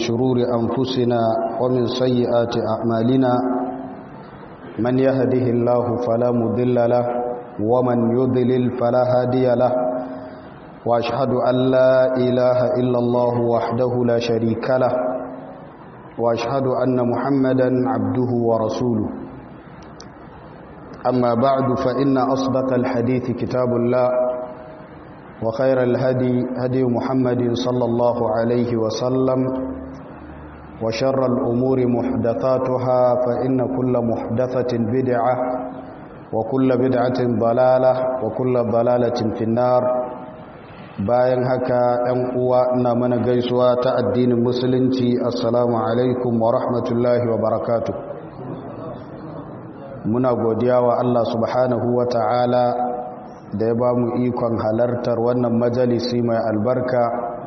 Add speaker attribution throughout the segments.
Speaker 1: شرور أنفسنا ومن سيئات أعمالنا من يهده الله فلا مضل له ومن يضلل فلا هادي له وأشهد أن لا إله إلا الله وحده لا شريك له وأشهد أن محمدا عبده ورسوله أما بعد فإن أصدق الحديث كتاب الله وخير الهدي هدي محمد صلى الله عليه وسلم وشر الأمور محدثاتها فإن كل محدثة بدعة وكل بدعة ضلالة وكل ضلالة في النار. bayan haka ɗan uwa ina mana gaisuwa ta addinin musulunci, assalamu alaikum wa rahmatullahi wa barakatuh. Muna godiya wa Allah subhanahu wa ta'ala da ya ba mu ikon halartar wannan majalisi mai albarka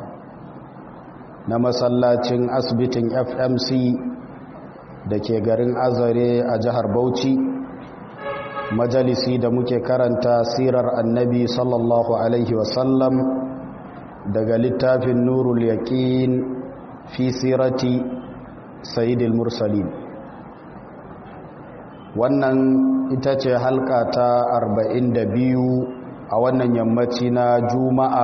Speaker 1: na masallacin asibitin FMC da ke garin Azare a jihar Bauchi, majalisi da muke karanta sirar annabi sallallahu alaihi wasallam daga littafin nurul yaqin fi sirati sayyidil mursalin. Wannan ita ce halka ta 42 a wannan yammaci na juma'a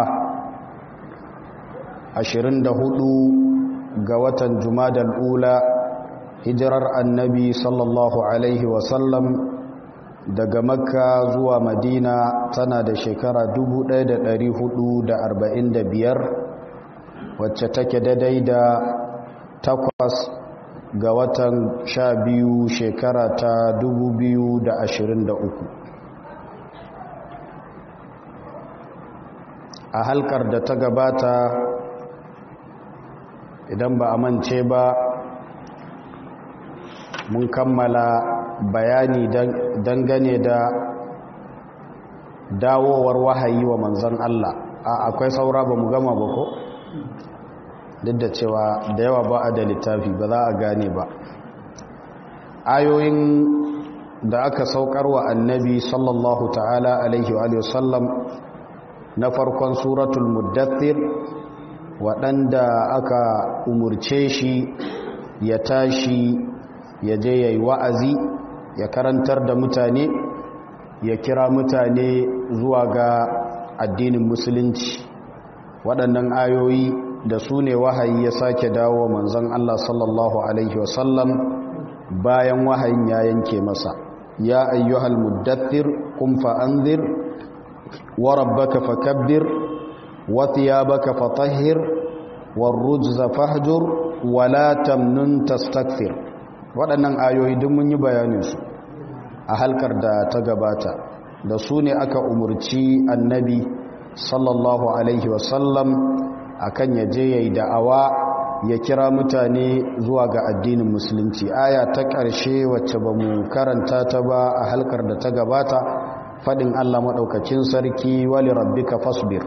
Speaker 1: 24 ga watan jumadal ula, hijirar annabi sallallahu alaihi wasallam daga makka zuwa madina tana da shekara 1445 wacce take daidai da 8 ga watan 12 shekara ta 2023. A halkar da ta gabata, idan ba a mance ba, mun kammala bayani dangane da dawowar wahayi wa manzon Allah. Akwai saura ba mu gama ba ko? Duk da cewa da yawa ba a da littafi ba za a gane ba. Ayoyin da aka saukar wa annabi sallallahu ta'ala alaihi wa sallam na farkon suratul muddathir, waɗanda aka umurce shi ya tashi ya je ya yi wa'azi, ya karantar da mutane, ya kira mutane zuwa ga addinin musulunci. Waɗannan ayoyi da su ne wahayi ya sake dawo manzon Allah sallallahu alaihi wasallam bayan wahayin ya yanke masa. Ya ayyuhal muddathir qum fa'anzir wa rabbaka fakabbir wa thiyabaka fatahhir warrujza fahjur wa la tamnun tastakthir. Waɗannan ayoyi duk mun yi bayaninsu a halkar da ta gabata. Da su ne aka umurci annabi sallallahu alaihi wasallam akan ya je ya yi da'awa, ya kira mutane zuwa ga addinin musulunci. Aya ta ƙarshe wacce ba mu karanta ta ba a halkar da ta gabata, faɗin Allah maɗaukakin sarki, wali rabbika fasbir,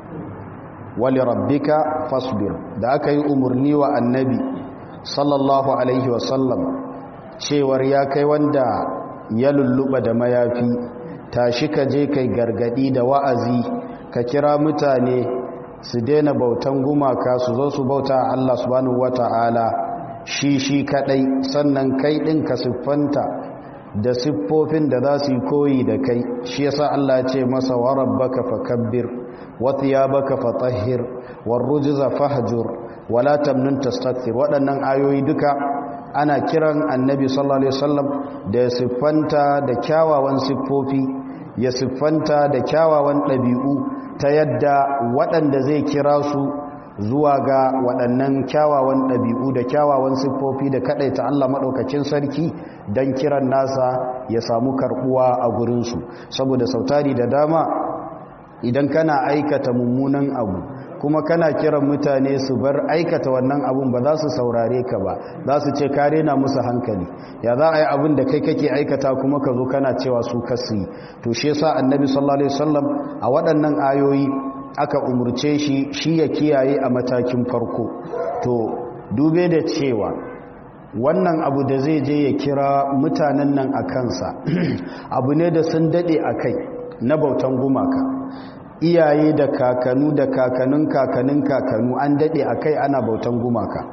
Speaker 1: wali rabbika fasbir. Da aka yi umarni wa annabi sallallahu alaihi wasallam cewar ya kai wanda ya lulluɓa da mayafi, tashi ka je kai gargadi da wa'azi, ka kira mutane su daina bautan gumaka, su zo su bauta Allah subhanahu wata'ala shi kadai, sannan kai din ka siffanta da siffofin da za su yi koyi da kai. Shi yasa Allah ya ce masa wa rabbaka fakabbir wa thiyabaka fatahhir warrujza fahjur wala tamnun tastakthir. Waɗannan ayoyi duka ana kiran annabi sallallahu alaihi wasallam da ya siffanta da kyawawan siffofi, ya siffanta da kyawawan ɗabi'u, ta yadda waɗanda zai kira su zuwa ga waɗannan kyawawan ɗabi'u da kyawawan siffofi da kaɗaita Allah maɗaukacin sarki don kiran nasa ya samu karɓuwa a gurinsu. Saboda sautari da dama idan kana aikata mummunan abu kuma kana kiran mutane su bar aikata wannan abun, ba za su saurare ka ba, za su ce ka rena musu hankali. Ya za a yi abin da kai kake aikata kuma ka zo kana cewa su kasu yi? To shi yasa annabi sallallahu alaihi wasallam a waɗannan ayoyi aka umurce shi ya kiyaye a matakin farko. To dube da cewa wannan abu da zai je ya kira mutanen nan a kansa abu ne da sun daɗe a kai na bautan gumaka. Iyaye da kakanu da kakanun kakanu an daɗe a kai ana bautan gumaka.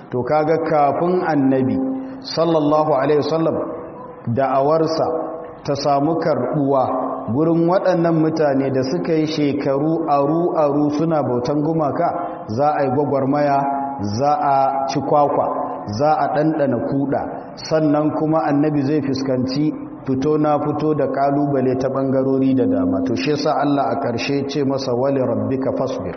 Speaker 1: to kaga kafin annabi sallallahu alaihi wasallam da'awarsa ta samu karbuwa gurin waɗannan mutane da suka yi shekaru aru suna bautan gumaka, za a yi gwagwarmaya, za a ci kwakwa, za a ɗanɗana kuɗa, sannan kuma annabi zai fuskanci fito na fito da ƙalubale ta ɓangarori da dama. To shi sa Allah a ƙarshe ce masa wali rabbika fasbir,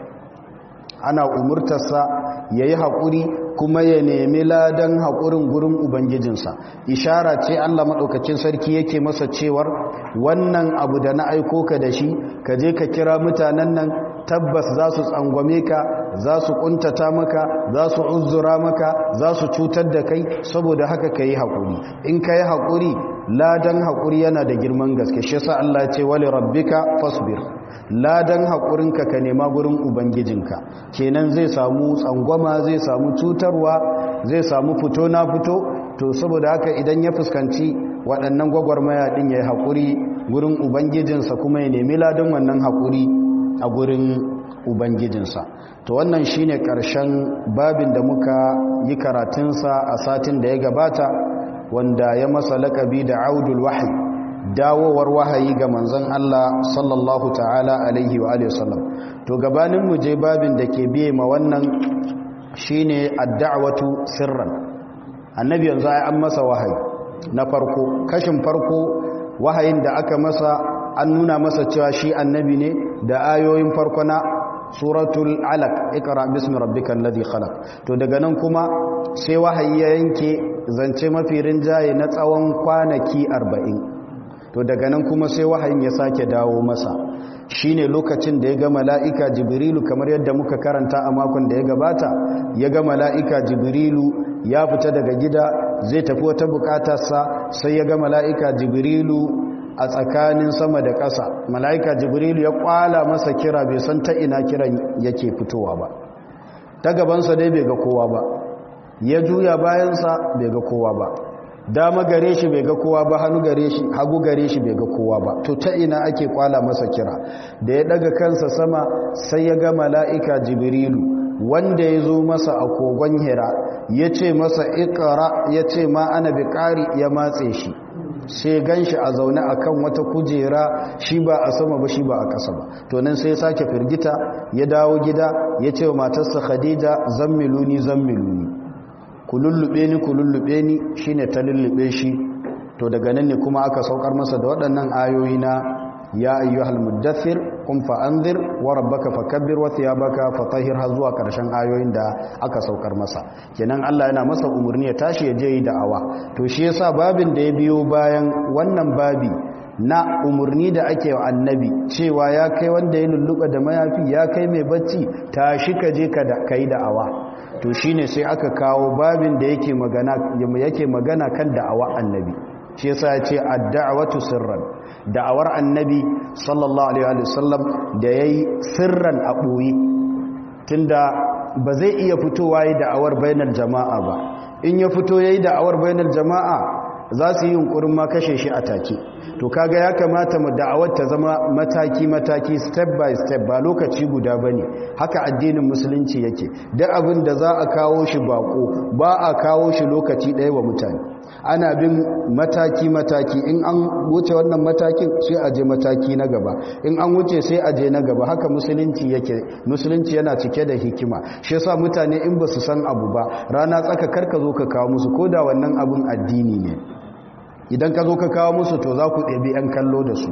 Speaker 1: ana umurtarsa ya yi haƙuri kuma ya nemi ladan haƙurin gurin ubangijinsa. Ishara ce Allah maɗaukacin sarki yake masa cewar wannan abu da na aiko ka da shi, ka je ka kira mutanen nan, tabbas za su tsangwame ka, za su ƙuntata maka, za su uzura maka, za su cutar da kai, saboda haka ka yi haƙuri. In ka yi haƙuri, ladan haƙuri yana da girman gaske. Shi sa Allah ce wali rabbika fasbir, ladan haƙurinka ka nema gurin ubangijinka. Kenan zai samu tsangwama, zai samu cutarwa, zai samu fito na fito. To saboda haka idan ya fuskanci waɗannan gwagwarmaya ɗin ya yi haƙuri gurin ubangijinsa, kuma ya nemi ladan wannan haƙuri a gurin ubangijinsa. To wannan shine ƙarshen babin da muka yi karatunsa a satin da ya gabata, wanda ya masa laƙabi da audul wahyi, dawowar wahayi ga manzon Allah sallallahu ta'ala alaihi wa alihi wasallam. To gabanin mu je babin da ke biye ma wannan shine ad-da'watu sirran. Annabi yanzu ai an masa wahayi na farko, kashin farko wahayin da aka masa an nuna masa cewa shi annabi ne da ayoyin farko na suratul alaq, iqra bismi rabbikal ladhi khalaq. To daga nan kuma sai wahayi ya yanke zance mafi rinjaye na tsawon kwanaki 40. To daga nan kuma sai wahayin ya sake dawo masa, shine lokacin da ya ga mala'ika Jibrilu, kamar yadda muka karanta a makon da ya gabata. Ya ga mala'ika Jibrilu ya fita daga gida zai tafi wata bukatarsa, sai ya ga mala'ika Jibrilu a tsakanin sama da ƙasa. Mala'ika Jibrilu ya kwala masa kira, bai san ta ina kiran yake fitowa ba. Ta gabansa dai bai ga kowa ba, ya juya bayansa bai ga kowa ba, dama gare shi bai ga kowa ba, hagu gare shi bai ga kowa ba. To ta ina ake kwala masa kira? Da ya daga kansa sama sai ya ga mala'ika Jibrilu, wanda ya zo masa a kogon Hira, ya ce masa iqra, ya ce ma ana bi ƙari, ya matse shi. Sai gan shi a zaune a kan wata kujera, shi ba a sama ba, shi ba a ƙasa ba. To nan sai sake firgita, ya dawo gida, ya ce wa matarsa Khadija, zammiluni, ku lullube ni, shi ne ta lullube shi. To daga nan ne kuma aka saukar masa da waɗannan ayoyi na ya ayyuhal muddathir qum fa'anzir wa rabbaka fakabbir wa thiyabaka fatahhir, har zuwa karshen ayoyin da aka saukar masa. Kenan Allah yana masa umurni ya tashi ya je yi da'awa. To shi yasa babin da ya biyo bayan wannan babi na umurni da ake wa annabi cewa ya kai wanda ya lulluɓa da mayafi, ya kai mai bacci, tashi ka je ka yi da'awa. To shine sai aka kawo babin da yake magana kan da'awa annabi. Shi yasa ya ce ad-da'watu sirran, da'awar annabi sallallahu alaihi wasallam da yayi sirran a boye, tunda ba zai iya fitowa yi da'awar bainar jama'a ba. In ya fito yayi da'awar bainar jama'a, za su yi yunkurin ma kashe shi a take. To kaga ya kamata mu da'awar ta zama mataki step by step, ba lokaci guda bane. Haka addinin musulunci yake, duk abin da za a kawo shi bako, ba a kawo shi lokaci ɗaya wa mutane. Ana bin mataki in an wuce wannan matakin sai a je mataki na gaba, in an wuce sai a je na gaba. Haka musulunci yake. Musulunci yana cike da hikima. Shi yasa mutane in ba su san abu ba, rana tsaka karka zo ka kawo musu, ko da wannan abun addini ne. Idan ka zo ka kawo musu, to za ku ɗabi 'yan kallo da su.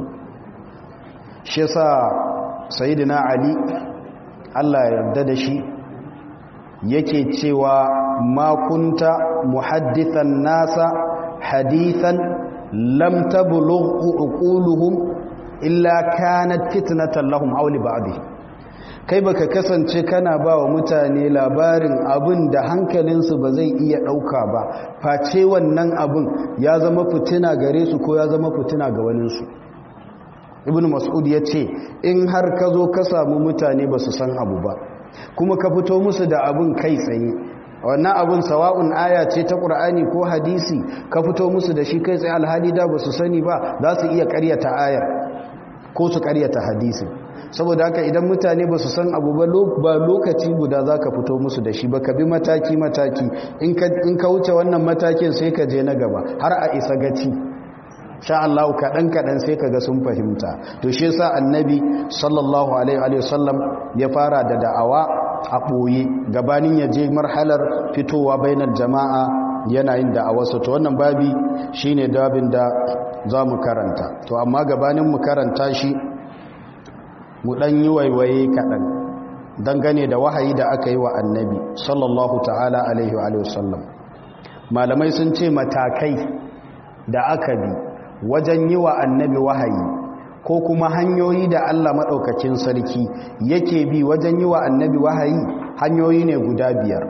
Speaker 1: Shi yasa sayyidina Ali, Allah ya yarda da shi, yake cewa ma kunta muhaddithan nasa hadithan lam tablughu uquluhum illa kanat fitnatan lahum aw li ba'dih. Kai baka kasance kana ba wa mutane labarin abin da hankalinsu ba zai iya ɗauka ba, face wannan abin ya zama fitina gare su ko ya zama fitina ga waninsu. Ibn Mas'ud ya ce, in har ka zo ka samu mutane ba su san abu ba, kuma ka fito musu da abin kai tsaye, wannan abin sawa'un aya ce ta Qur'ani ko hadisi, ka fito musu da shi kai tsaye, alhali da ba su sani ba, za su iya ƙaryata ayar ko su ƙaryata hadisi. saboda haka idan mutane ba su san abu ba lokaci guda za ka fito musu da shi ba, ka bi mataki-mataki, in ka wuce wannan matakin sai ka je na gaba har a isa gaci, sha Allah kaɗan-kaɗan sai ka ga sun fahimta. To shi yasa annabi sallallahu alaihi wasallam ya fara da da'awa a ɓoye gabanin ya je marhalar fitowa bainar jama'a yana yin da'awarsa. To wannan babi shine dabin da za mu karanta. To amma gabanin mu karanta shi mu ɗan yi waiwaye kaɗan dangane da wahayi da aka yi wa annabi sallallahu ta'ala alaihi wa sallam. Malamai sun ce matakai da aka bi wajen yi wa annabi wahayi ko kuma hanyoyi da Allah maɗaukakin sarki yake bi wajen yi wa annabi wahayi hanyoyi ne guda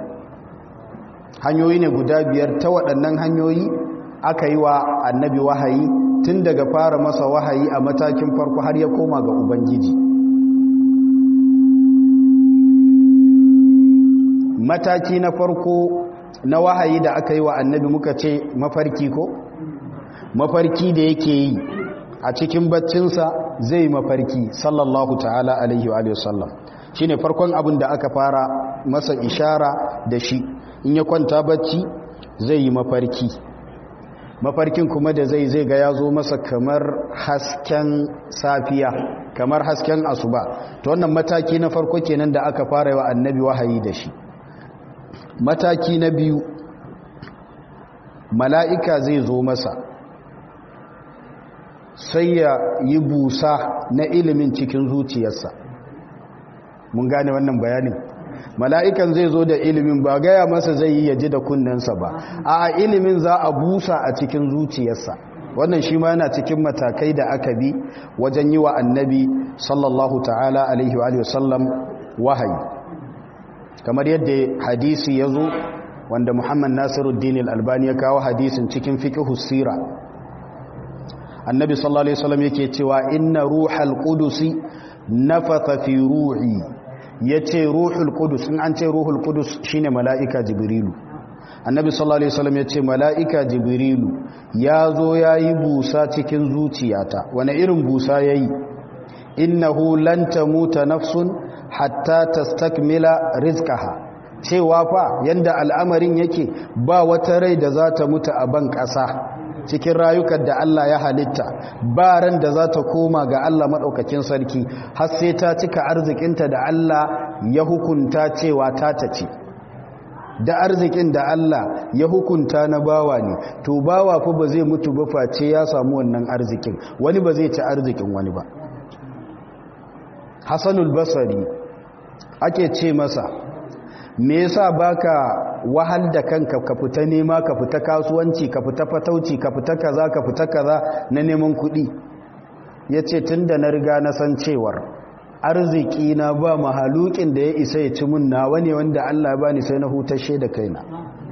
Speaker 1: biyar. Ta waɗannan hanyoyi aka yi wa annabi wahayi tun daga fara masa wahayi a matakin farko har ya koma ga Ubangiji. Mataki na farko na wahayi da aka yi wa annabi muka ce mafarki ko? Mafarki da yake yi a cikin baccinsa zai mafarki sallallahu ta'ala alaihi wa sallam. Shi ne farkon abin da aka fara masa ishara da shi, in ya kwanta bacci zai yi mafarki. Mafarkin kuma da zai ga ya zo masa kamar hasken safiya, kamar hasken asuba. Ta wannan mataki na farko kenan da aka fara wa annabi wahayi da shi. Mataki na biyu, mala'ika zai zo masa sai ya yi busa na ilimin cikin zuciyarsa. Mun gane wannan bayanin? Mala'ikan zai zo da ilimin, ba gaya masa zai yi yaji da kunnensa ba, a ilimin za a busa a cikin zuciyarsa. Wannan shi ma yana cikin matakai da aka bi wajen yi wa annabi sallallahu ta'ala alaihi wa sallam wahayi, kamar yadda hadisi ya zo wanda Muhammad Nasiruddin al-Albani ya kawo hadisin cikin fiqhus sira. Annabi sallallahu alaihi wasallam yake cewa inna ruhal qudusi nafatha fi ruhi, yace ruhul qudus, in an ce ruhul qudus shine mala'ika jibrilu. Annabi sallallahu alaihi wasallam yace mala'ika jibrilu yazo yayi busa cikin zuciyata. Wani irin busa yayi? Innahu lan tamuta nafsun hatta tastakmila rizqaha, cewa fa yanda al'amarin yake ba wata rai da za ta mutu a ban ƙasa cikin rayukan da Allah ya halitta, ba ran da za ta koma ga Allah maɗaukakin sarki har sai ta cika arzikinta da Allah ya hukunta cewa ta ce. Da arzikin da Allah ya hukunta na bawa ne, to bawa fa ba zai mutu ba face ya samu wannan arzikin, wani ba zai ci arzikin wani ba. Hassanul Basri ake ce masa, me yasa baka wahal da kanka ka fita nema, ka fita kasuwanci, ka fita fatauci, ka fita kaza na neman kuɗi? Yace tunda na riga na san cewar arziki na ba mahalukin da ya isa ya ci mun nawa ne wanda Allah ya bani, sai na hutashe da kaina.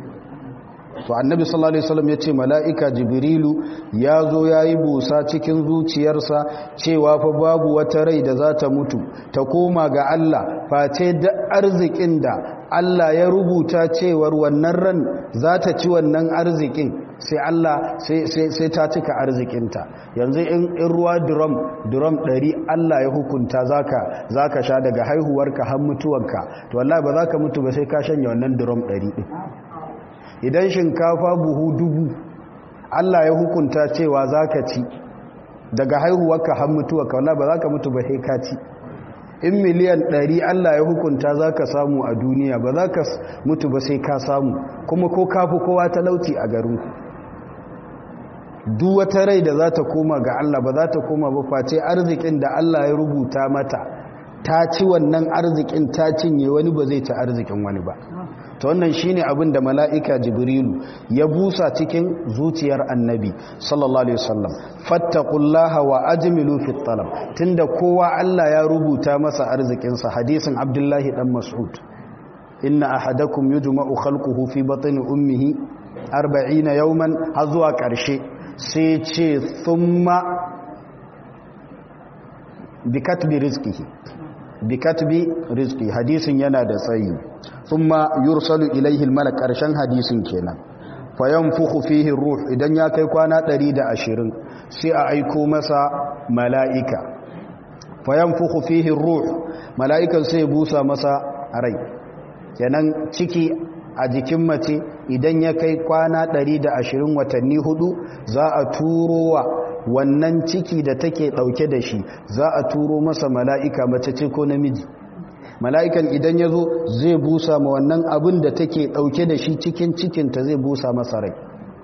Speaker 1: To annabi sallallahu alaihi wasallam yace mala'ika jibrilu yazo yayi busa cikin zuciyarsa cewa fa babu wata rai da za ta mutu ta koma ga Allah face da arzikin da Allah ya rubuta cewar wannan ran za ta ci wannan arzikin, sai Allah sai ta cika arzikinta. Yanzu in ruwa drum 100 Allah ya hukunta zaka sha daga haihuwarka har mutuwanka, to wallahi ba za ka mutu ba sai ka shanye wannan drum 100 din. Idan shinkafa buhu 1000 Allah ya hukunta cewa za ka ci daga haihuwarka har mutuwarka, wallahi ba za ka mutu ba sai ka ci. In miliyan 100 Allah ya hukunta za ka samu a duniya, ba za ka mutu ba sai ka samu, kuma ko kafi kowa talauci a garinku. Duk wata rai da za ta koma ga Allah ba za ta koma ba face arzikin da Allah ya rubuta mata ta ci wannan arzikin, ta cinye, wani ba zai ci arzikin wani ba. Ta wannan shine abin da mala'ika jibrilu ya busa cikin zuciyar annabi sallallahu alaihi wasallam. Fattaqullaha wa ajmilu fit talab, tunda kowa Allah ya rubuta masa arzikinsa. Hadisin Abdullahi dan Mas'ud, inna ahadakum yujma'u khalquhu fi batni ummihi 40 yawman, har zuwa ƙarshe sai ce thumma bikatbi rizqihi, hadisin yana da tsayi. Thumma yursalu ilayhi almalak, karshen hadisin kenan. Fa yanfukhu fihi ruh, idan ya kai kwana 120 sai a aiko masa mala'ika. fayanfukhu fihi ruh mala'ikan sai busa masa rai kenan ciki a jikin mace idan ya kai kwana 120 watanni 4 za a turo wa wannan ciki da take dauke da shi za a turo masa mala'ika mace ce ko namiji mala'ikan idan ya zo zai busa ma wannan abin da take dauke da shi cikin cikinta zai busa masa rai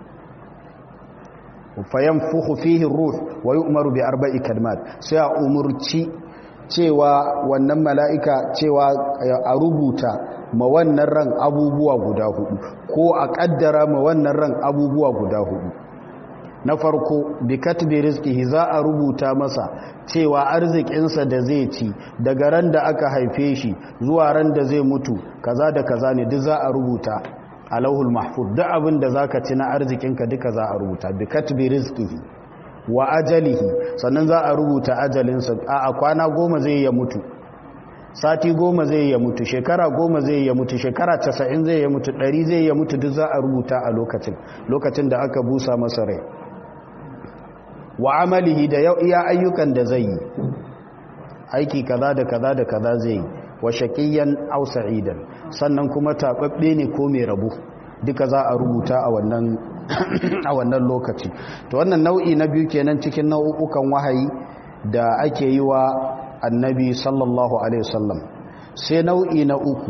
Speaker 1: fayanfukhu fihi ruh wa yu'maru bi arba'i kalimat sai a umurci cewa wannan mala'ika cewa a rubuta ma wannan ran abubuwa guda 4 ko a kaddara ma wannan ran abubuwa guda 4 na farko bi katbi rizqihi za a rubuta masa cewa arzikinsa da zai ci daga ran da aka haife shi zuwa ran da zai mutu kaza da kaza ne duk za a rubuta a lauhul mahfuz duk abin da zaka ci na arzikinka duka za a rubuta bi katbi rizqihi wa ajalihi sannan za a rubuta ajalinsa a kwana 10 zai ya mutu sati 10 zai ya mutu shekara 10 zai ya mutu shekara 90 zai ya mutu 100 zai ya mutu duk za a rubuta a lokacin da aka busa masa rai wa amalihi da iya ayyukan da zai yi aiki kaza da kaza da kaza zai yi wa shaqiyan aw sa'idan sannan kuma tababbe ne ko mai rabo duka za a rubuta a wannan lokaci to wannan nau'i na biyu kenan cikin nau'ukan wahayi da ake yi wa annabi sallallahu alaihi wasallam sai nau'i na uku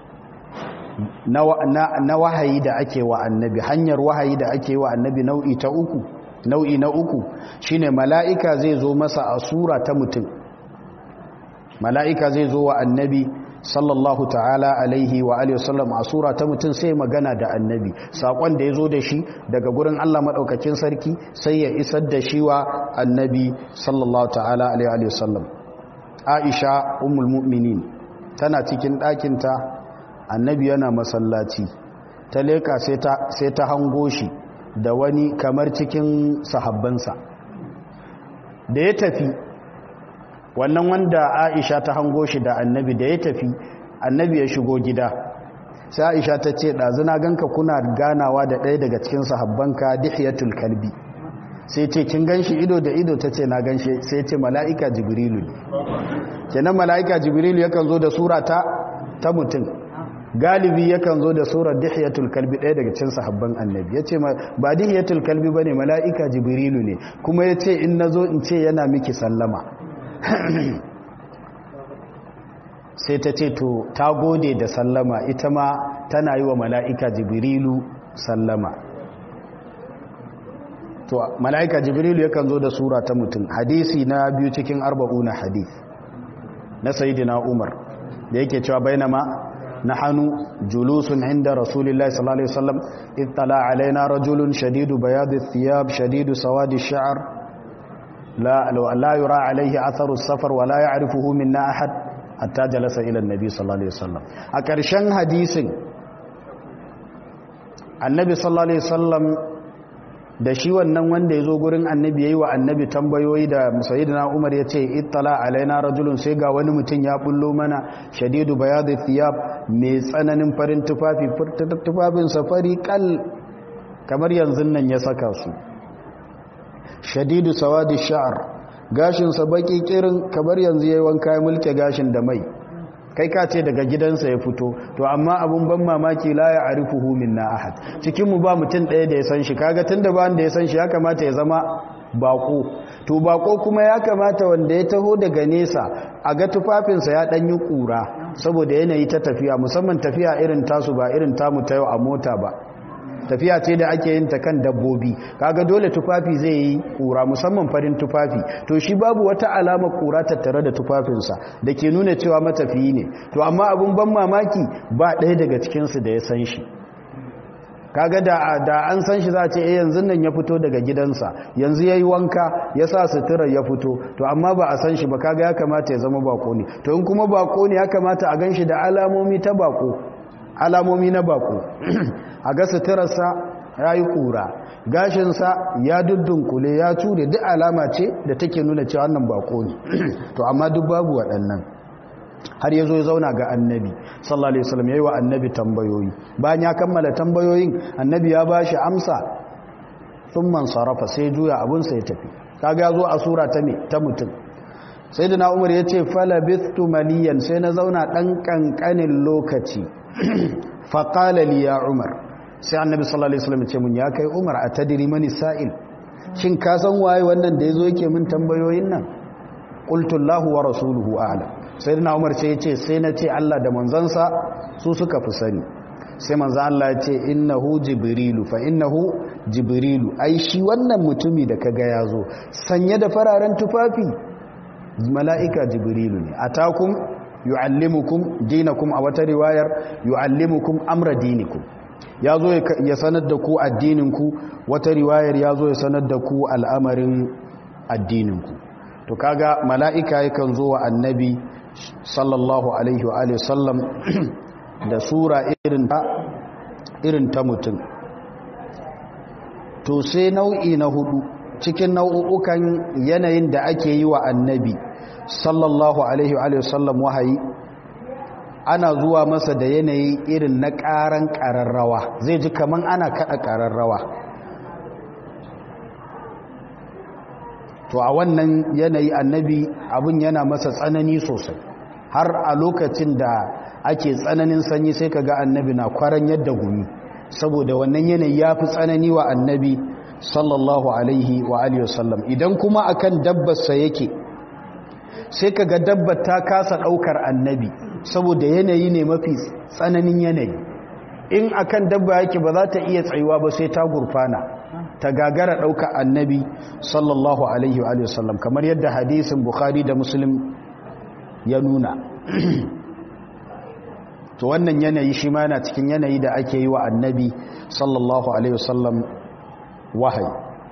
Speaker 1: na wahayi da ake wa annabi hanyar wahayi da ake wa annabi nau'i na uku shine mala'ika zai zo masa a sura ta mutum mala'ika zai zo wa annabi sallallahu ta'ala alaihi wa alihi wasallam a sura ta mutum sai magana da annabi sakon da ya zo da shi daga gurin Allah madaukakin sarki sai ya isar da shi wa annabi sallallahu ta'ala alaihi wasallam Aisha ummul mu'minin tana cikin ɗakinta annabi yana masallaci ta leka sai ta hango shi da wani kamar cikin sahabbansa da ya tafi wannan wanda Aisha ta hango shi da annabi da ya tafi annabi ya shigo gida sai Aisha ta ce ɗazuna ganka kuna ganawa da ɗaya daga cikin sahabbanka Dihyatul Kalbi sai ce kin ganshi ido da ido ta ce na ganshi sai ce mala'ika Jibrilu ne kenan mala'ika Jibrilu yakan zo da sura ta mutum galibi yakan zo da surar Dihyatul Kalbi ɗaya daga cikin sahabban annabi yace ba Dihyatul Kalbi bane mala'ika Jibrilu ne kuma yace in nazo in ce yana miki sallama sai ta ce to ta gode da sallama ita ma tana yi wa mala'ika Jibrilu sallama to mala'ika Jibrilu yakan zo da sura ta mutum hadisi na biyu cikin 40 hadith na sayyidina Umar da yake cewa bainama nahanu julusun inda rasulillahi sallallahu alaihi wasallam ittala alaina rajulun shadidu bayadi thiyab shadidu sawadi sha'r لا يرى عليه أثر السفر ولا يعرفه منا أحد حتى جلس إلى النبي صلى الله عليه وسلم أكرشان حديث النبي صلى الله عليه وسلم da shi wannan wanda ya zo gurin annabi ya yi wa annabi tambayoyi da sayyidina Umar ya ce ittala alaina rajulun sai ga wani mutum ya bullo mana shadidu bayadi thiyab mai tsananin farin tufafi tufafin safari kal kamar yanzu nan ya saka su shadidu sawadi sha'r gashinsa baki kirin kamar yanzu yayi wanka ya mulke gashin da mai kai ka ce daga gidansa ya fito to amma abun ban mamaki la ya arifuhu minna ahad cikin mu ba mutum ɗaya da ya san shi kaga tunda ba wanda ya san shi ya kamata ya zama bako to bako kuma ya kamata wanda ya taho daga nesa a ga tufafinsa ya dan yi kura saboda yanayi ta tafiya musamman tafiya irin tasu ba irin tamu ta yau a mota ba tafiya ce da ake yin ta kan dabbobi kaga dole tufafi zai yi kura musamman farin tufafi to shi babu wata alama kura tattare da tufafinsa da ke nuna cewa matafiyi ne to amma abun ban mamaki ba ɗaya daga cikinsu da ya san shi kaga da an san shi za a ce yanzu nan ya fito daga gidansa yanzu ya yi wanka ya sa suturar ya fito to amma ba a san shi ba kaga ya kamata ya zama bako ne to in kuma bako ne ya kamata a gan shi da alamomi na bako a ga suturarsa ya yi ƙura gashinsa ya dudunkule ya ture duk alama ce da take nuna cewa wannan bako ne to amma duk babu waɗannan har ya zo ya zauna ga annabi sallallahu alaihi wasallam ya yi wa annabi tambayoyi bayan ya kammala tambayoyin annabi ya ba shi amsa sun man sarrafa sai juya abinsa ya tafi kaga ya zo a sura ta mutum sayyidina Umar ya ce falabithtu maliyan sai na zauna dan kankanin lokaci fa qala li ya Umar sai annabi sallallahu alaihi wasallam ya ce mun ya kai Umar atadri mani sa'il shin ka san waye wannan da yazo yake min tambayoyin nan qultu Allahu wa rasuluhu a'lam sayyidina Umar sai ya ce sai na ce Allah da manzansa su suka fi sani sai manzo Allah ya ce innahu jibrilu fa innahu jibrilu ai shi wannan mutumi da kaga yazo sanye da fararen tufafi mala'ika jibrilu ne atakum yuallimukum dinakum a wata riwayar yuallimukum amra dinikum yazo ya sanar da ku addininku wata riwayar yazo ya sanar da ku al'amarin addininku to kaga mala'ika yakan zo wa annabi sallallahu alaihi wa alihi sallam da sura irin ta mutum to sai nau'i na hudu cikin nau'ukan yanayin da ake yi wa annabi sallallahu alaihi wa sallam wahayi ana zuwa masa da yanayi irin na ƙaran ƙararrawa zai ji kaman ana kaɗa ƙararrawa to a wannan yanayi annabi abin yana masa tsanani sosai har a lokacin da ake tsananin sanyi sai ka ga annabi na kwaran yadda gumi saboda wannan yanayi ya fi tsanani wa annabi sallallahu alaihi wa alihi wasallam idan kuma akan dabbarsa yake sai ka ga dabbar ta kasa ɗaukar annabi saboda yanayi ne mafi tsananin yanayi in akan dabba yake ba za ta iya tsayuwa ba sai ta gurfana ta gagara ɗaukar annabi sallallahu alaihi wa alihi wasallam kamar yadda hadisin bukhari da muslim ya nuna to wannan yanayi shi ma yana cikin yanayi da ake yi wa annabi sallallahu alaihi wasallam wahayi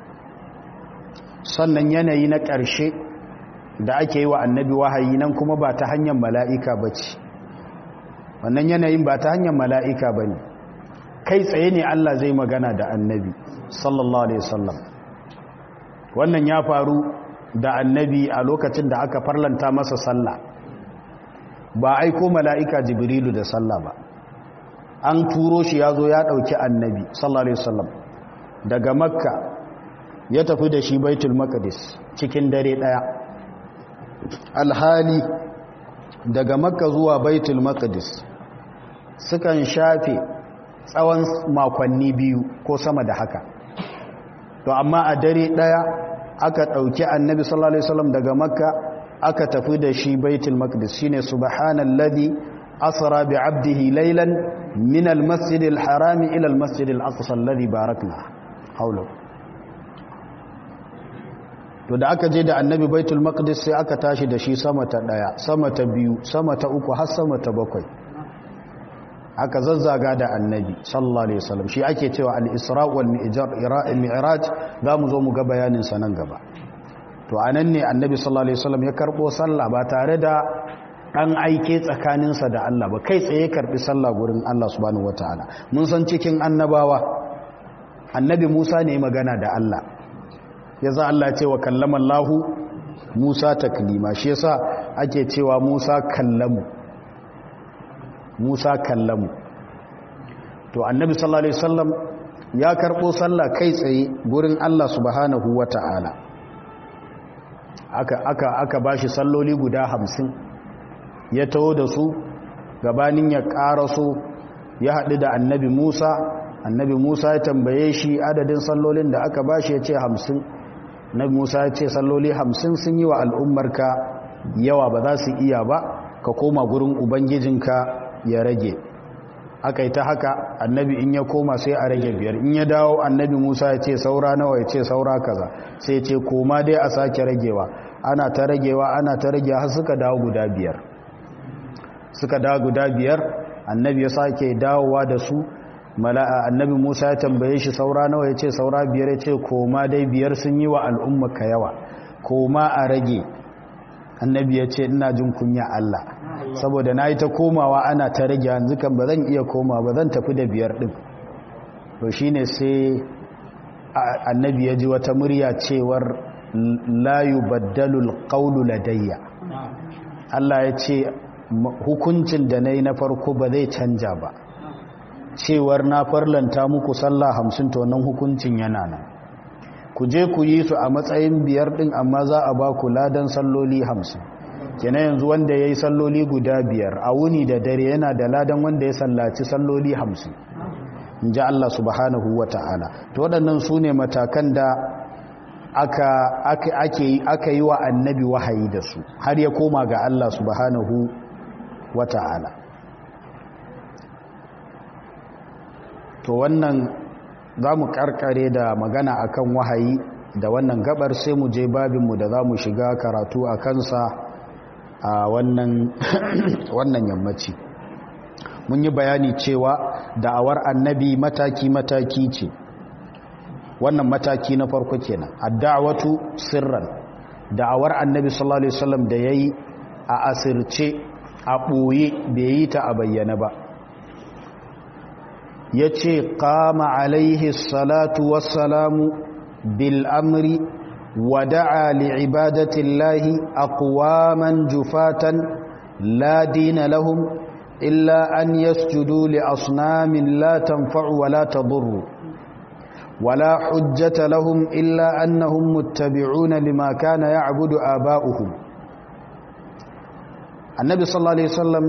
Speaker 1: sannan yanayi na ƙarshe da ake yi wa annabi wahayi nan kuma ba ta hanyar mala'ika ba ce wannan yanayin ba ta hanyar mala'ika ba ne kai tsaye ne Allah zai magana da annabi sallallahu alaihi wasallam wannan ya faru da annabi a lokacin da aka farlanta masa sallah ba aiko mala'ika jibrilu da sallah ba an turo shi ya zo ya ɗauki annabi sallallahu alaihi wasallam daga makka ya tafi da shi baitul maqdis cikin dare ɗaya alhali daga makka zuwa baitul maqdis sukan shafe tsawon makonni biyu ko sama da haka to amma a dare ɗaya aka ɗauki annabi sallallahu alaihi wasallam daga makka aka tafi da shi baitul maqdis shine subhanalladhi asra bi 'abdihi laylan min al-masjidil harami ila al-masjidil aqsa alladhi barakna hawla to da aka je da annabi baitul maqdis sai aka tashi da shi sama ta daya sama ta biyu sama ta uku har sama ta bakwai aka zazzaga da annabi sallallahu alaihi wasallam shi ake cewa al-isra wal mi'raj zamu zo mu ga bayanin sa nan gaba to anan ne annabi sallallahu alaihi wasallam ya karbo sallah ba tare da dan aike tsakaninsa da Allah ba kai tsaye karbi sallah gurin Allah subhanahu wataala mun san cikin annabawa annabi Musa ne magana da Allah yaza Allah ya ce wa kallama Allah Musa taklima shi yasa ake cewa Musa kallamu to annabi sallallahu alaihi wasallam ya karbo sallah kai tsaye gurin Allah subhanahu wataala aka bashi salloli guda 50 ya taho da su gabanin ya karaso ya haɗu da annabi Musa ya tambaye shi adadin sallolin da aka bashi ya ce 50 nabi Musa ya ce salloli 50 sun yi wa al'ummarka yawa ba za su iya ba ka koma gurin ubangijinka ya rage aka yi ta haka annabi in ya koma sai a rage 5 in ya dawo annabi Musa ya ce saura nawa ya ce saura kaza sai ce koma dai a sake ragewa ana ta ragewa har suka dawo guda 5 annabi ya sake dawowa da su annabi Musa ya tambaye shi saura nawa ya ce saura 5 ya ce koma dai 5 sun yi wa al'ummarka yawa koma a rage annabi ya ce ina jin kunya Allah saboda na yi ta komawa ana ta rage yanzu kan ba zan iya koma ba zan tafi da 5 ɗin to shi ne sai annabi ya ji wata murya cewar layu baddalul ƙaunu ladayya Allah ya ce hukuncin da na yi na farko ba zai canja ba cewar na farlanta muku sallah 50 to wannan hukuncin yana nan ku je ku yi su a matsayin 5 din amma za a ba ku ladan salloli 50 kenan yanzu wanda ya yi salloli guda 5 a wuni da dare yana da ladan wanda ya sallaci salloli 50 in ji Allah subhanahu wa ta'ala to waɗannan su ne matakan da aka yi wa annabi wahayi da su har ya koma ga Allah subhanahu wa ta'ala to wannan za mu karkare da magana akan wahayi da wannan gabar sai mu je babinmu da za mu shiga karatu a kansa a wannan yammaci mun yi bayani cewa da'awar annabi mataki-mataki ce wannan mataki na farko kenan ad-da'watu sirran da'awar annabi sallallahu alaihi wasallam da yayi a asirce a boye bai yi ta a bayyana ba yace qama alaihi salatu wassalamu bil amri wa da'a li ibadati llahi aqwaman jufatan la dina lahum illa an yasjudu li asnamin la tanfa'u wa la tadurru ولا حجة لهم إلا أنهم متبعون لما كان يعبد آباؤهم النبي صلى الله عليه وسلم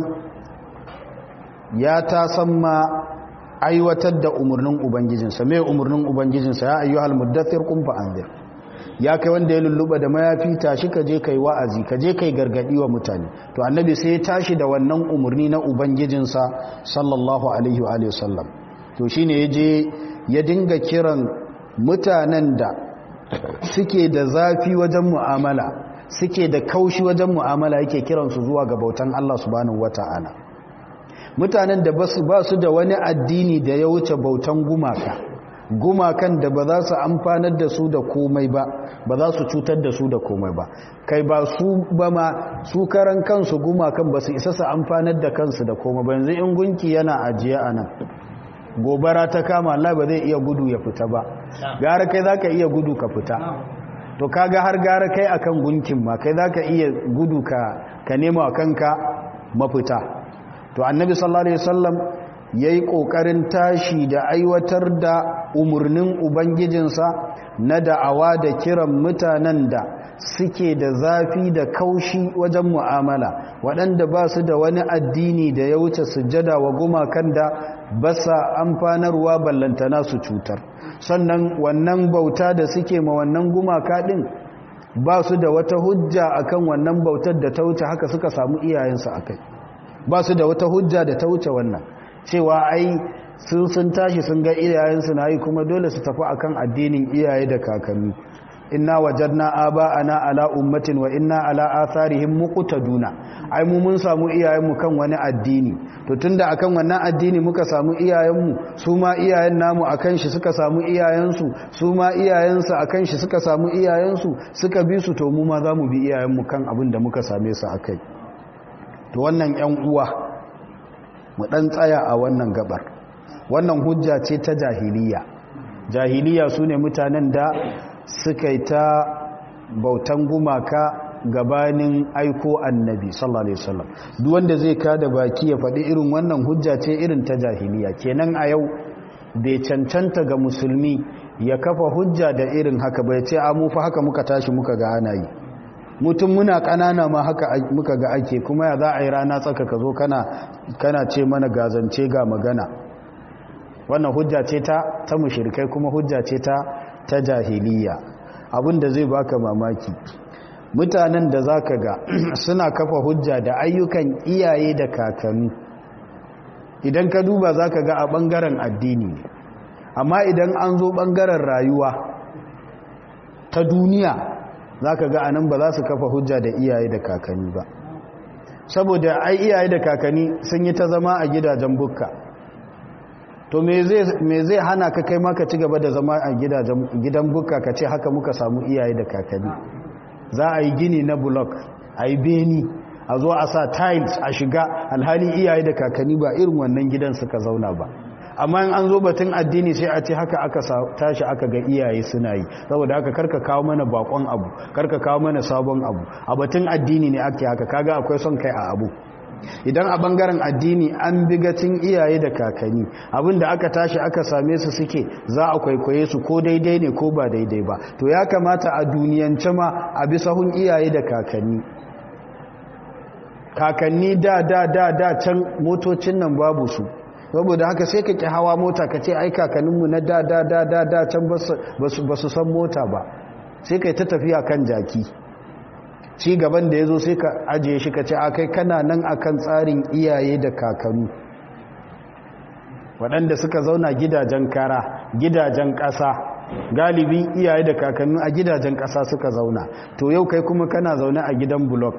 Speaker 1: يا تسمى aiwatar da umarnin ubangijinsa mai umarnin ubangijinsa ya ayyuhal muddathir qum fa anzir ya kai wanda ya lulluba da mayafi tashi ka je kai wa'azi ka je kai gargadi wa mutane to annabi sai ya tashi da wannan umarni na ubangijinsa sallallahu alaihi wa alihi wasallam to shine yaje ya dinga kiran mutanen da suke da zafi wajen mu'amala suke da kaushi wajen mu'amala yake kiransu zuwa ga bautan Allah subhanahu wata'ala mutanen da ba su da wani addini da ya wuce bautan gumakan da ba za su amfanar da su da komai ba ba za su cutar da su da komai ba kai ba su ba ma su karan kansu gumakan ba su isa su amfanar da kansu da komai ba yanzu in gunki yana ajiye a nan gobara ta kama Allah ba zai iya gudu ya fita ba gara kai zaka iya gudu ka fita to kaga har gara kai akan gunkin ma kai zaka iya gudu ka nema kanka mafita to annabi sallallahu alaihi wasallam yayi kokarin tashi da aiwatar da umurnin ubangijinsa na da'awa da kiran mutanen da suke da zafi da kaushi wajen mu'amala waɗanda ba su da wani addini da ya wuce sujjada wa gumakan da ba sa amfanarwa ballantana su cutar sannan wannan bauta da suke ma wannan gumaka ɗin ba su da wata hujja akan wannan bautar da ta wuce haka suka samu iyayensu akai ba su da wata hujja da ta wuce wannan cewa ai sun tashi sun ga iyayensu na yi kuma dole su tafi akan addinin iyaye da kakanni inna wajadna aba'ana ala ummatin wa inna ala atharihim muqtaduna ai mu mun samu iyayenmu kan wani addini to tunda akan wannan addini muka samu iyayenmu su ma iyayen namu akan shi suka samu iyayensu su ma iyayensu akan shi suka samu iyayensu suka bi su to mu ma zamu bi iyayenmu kan abin da muka same su akai to wannan ƴan uwa mu dan tsaya a wannan gabar wannan hujja ce ta jahiliya sune mutanen da suka yi ta bautan gumaka gabanin aiko annabi sallallahu alaihi wasallam duk wanda zai kada baki ya faɗi irin wannan hujja ce irin ta jahiliya kenan a yau bai cancanta ga musulmi ya kafa hujja da irin haka bai ce a mu fa haka muka tashi muka ga ana yi mutum muna ƙanana ma haka muka ga ake kuma ya za a yi rana tsaka ka zo kana ce mana gazance ga magana wannan hujja ce ta mushrikai kuma hujja ce ta jahiliya abinda zai baka mamaki mutanen da zaka ga suna kafa hujja da ayyukan iyaye da kakanni idan ka duba zaka ga a bangaren addini amma idan an zo bangaren rayuwa ta duniya zaka ga anan ba za su kafa hujja da iyaye da kakanni ba saboda ai iyaye da kakanni sun yi ta zama a gidajen bukka to me zai hana ka kai maka ci gaba da zama a gidan bukka ka ce haka muka samu iyaye da kakanni za a yi gini na block a yi beni a zo a sa tiles a shiga alhali iyaye da kakanni ba irin wannan gidan suka zauna ba amma in an zo batun addini sai a ce haka aka tashi aka ga iyaye suna yi saboda haka karka kawo mana bakon abu karka kawo mana sabon abu a batun addini ne ake haka kaga akwai son kai a abu idan a bangaren addini an bi gatin iyaye da kakanni abinda aka tashi aka same su suke za a kwaikwaye su ko daidai ne ko ba daidai ba, to ya kamata a duniyance ma a bi sahun iyaye da kakanni. Kakanni da can motocin nan babu su, saboda haka sai ka ki hawa mota ka ce ai kakanninmu na da can ba su san mota ba, sai ka yi ta tafiya kan jaki. Ci gaban da ya zo sai ka ajiye shi ka ce a kai kana nan akan tsarin iyaye da kakannu waɗanda suka zauna gidajen kara, gidajen ƙasa, galibi iyaye da kakannu a gidajen ƙasa suka zauna, to yau kai kuma kana zaune a gidan bulok.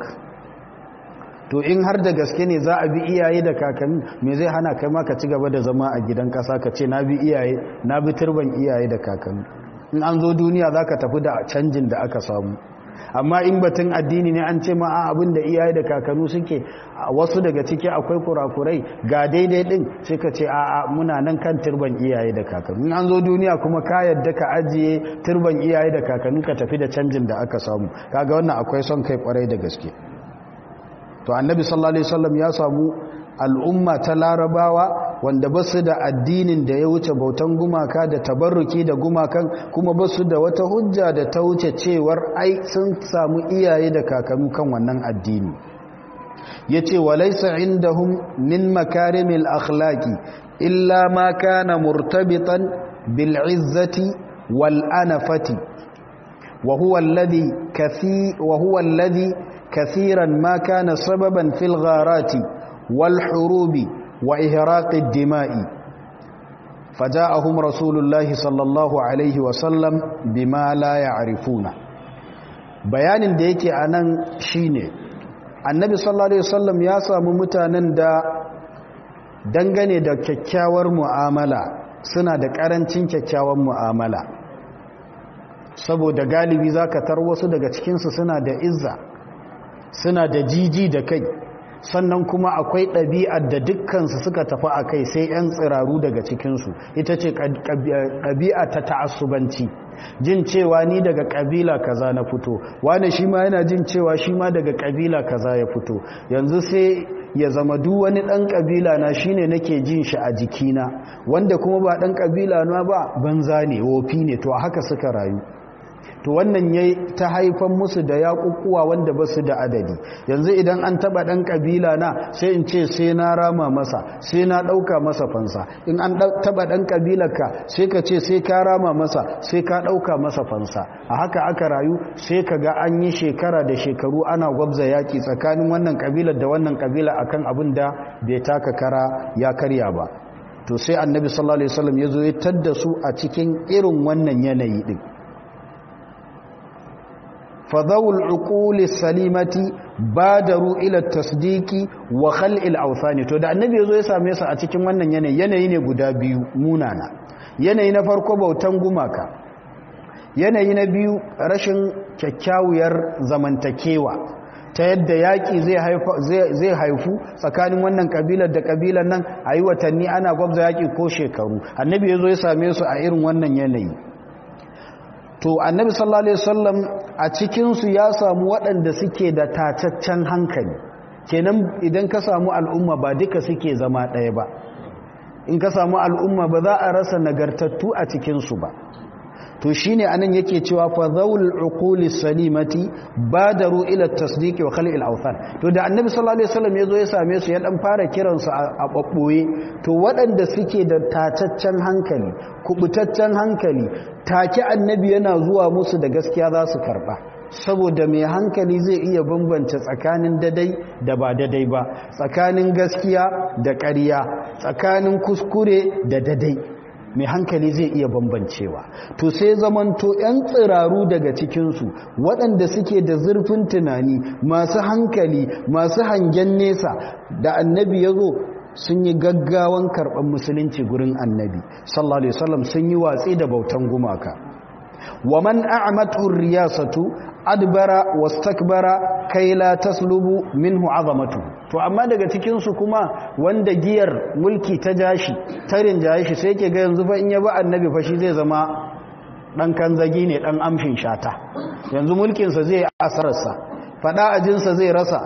Speaker 1: To in har da gaske ne za a bi iyaye da kakanni, me zai hana kai ma ka ci gaba da zama a gidan ƙasa ka ce na bi turban iyaye da kakanni? In an zo duniya za ka tafi da canjin da aka samu. Amma in batun addini ne an ce ma a abin da iyaye da kakannu suke, wasu daga ciki akwai kurakurai ga daidai din, sai ka ce a muna nan kan turban iyaye da kakannu. In an zo duniya kuma ka yadda ka ajiye turban iyaye da kakannu ka tafi da canjin da aka samu, kaga wannan akwai son kai kwarai da gaske. To annabi sallallahu alaihi wasallam ya samu al'umma ta larabawa wanda ba su da addinin da ya wuce bautan gumaka da tabarruki da gumakan, kuma ba su da wata hujja da ta wuce cewar ai sun samu iyaye da kakannu kan wannan addini. yace walaysa indahum min makarimil akhlaqi illa ma kana murtabitan bil izzati wal anafati wa huwa alladhi كثيرا ما كان سببا في الغارات والحروب وإهراق الدماء فجاءهم رسول الله صلى الله عليه وسلم بما لا يعرفون. bayanin da yake anan shine annabi sallallahu alaihi wasallam ya samu mutanen da dangane da kyakkyawar mu'amala suna da karancin kyakkyawar mu'amala, saboda galibi zaka tar wasu daga cikin su suna da izza, suna da jiji da kai, sannan kuma akwai ɗabi'ar da dukkansu suka tafi a kai sai 'yan tsiraru daga cikinsu, ita ce ɗabi'a ta ta'assubanci, jin cewa ni daga ƙabila kaza na fito, wane shi ma yana jin cewa shi ma daga ƙabila kaza ya fito, yanzu sai ya zama duk wani ɗan ƙabila na shi ne nake jin shi a jikina, wanda kuma ba ɗan ƙabila na ba banza ne, wofi ne, to a haka suka rayu. To wannan yayi ta haifan musu da yaƙuƙuwa wanda ba su da adadi. Yanzu idan an taɓa ɗan ƙabila na sai in ce sai na rama masa, sai na ɗauka masa fansa. In an taɓa ɗan ƙabilarka sai ka ce sai ka rama masa, sai ka ɗauka masa fansa. A haka aka rayu sai ka ga an yi shekara da shekaru ana gwabza yaƙi tsakanin wannan ƙabilar da wannan ƙabila akan abin da bai taka kara ya karya ba. To sai annabi sallallahu alaihi wasallam ya zo ya tadda su a cikin irin wannan yanayi din. فذو العقول السليمة بادروا إلى التصديق وخلع الأوثان. to da annabi yazo ya same su a cikin wannan yanayi ne guda biyu munana. Yanayi na farko bautan gumaka, yanayi na biyu rashin kyakkyawar zamantakewa ta yadda yaki zai haifu tsakanin wannan kabilar da kabilar nan, ayi watanni ana gwabza yaki ko shekaru. Annabi yazo ya same su a irin wannan yanayi. To annabi sallallahu alaihi wasallam a cikin su ya samu waɗanda suke da tataccen hankali. Kenan idan ka samu al'umma ba duka suke zama ɗaya ba. In ka samu al'umma ba za a rasa nagartattu a cikin su ba. To shine anan yake cewa fa zawul uquli salimati badaru ila tasdiqi wa khal'il awthan. To da annabi sallallahu alaihi wasallam yazo ya same su ya dan fara kiran su a babboye, to waɗanda suke da tataccen hankali, kubutaccen hankali, take annabi yana zuwa musu da gaskiya za su karba, saboda mai hankali zai iya bambance tsakanin dadai da ba dadai ba, tsakanin gaskiya da ƙarya, tsakanin kuskure da dadai. Mai hankali zai iya bambancewa. To sai zamanto 'yan tsiraru daga cikinsu waɗanda suke da zurfin tunani, masu hankali, masu hangen nesa, da annabi ya zo sun yi gaggawan karɓar musulunci gurin annabi sallallahu alaihi wasallam, sun yi watsi da bautan gumaka. wa man a'matu riyasatu adbara wastakbara kai la taslubu minhu azamatu. To amma daga cikin su kuma wanda giyar mulki ta jashi tarin jashi sai yake ga yanzu fa in ya ba annabi fa shi zai zama dan kanzagi ne, dan amshin shata, yanzu mulkin sa zai asararsa, fada ajin sa zai rasa,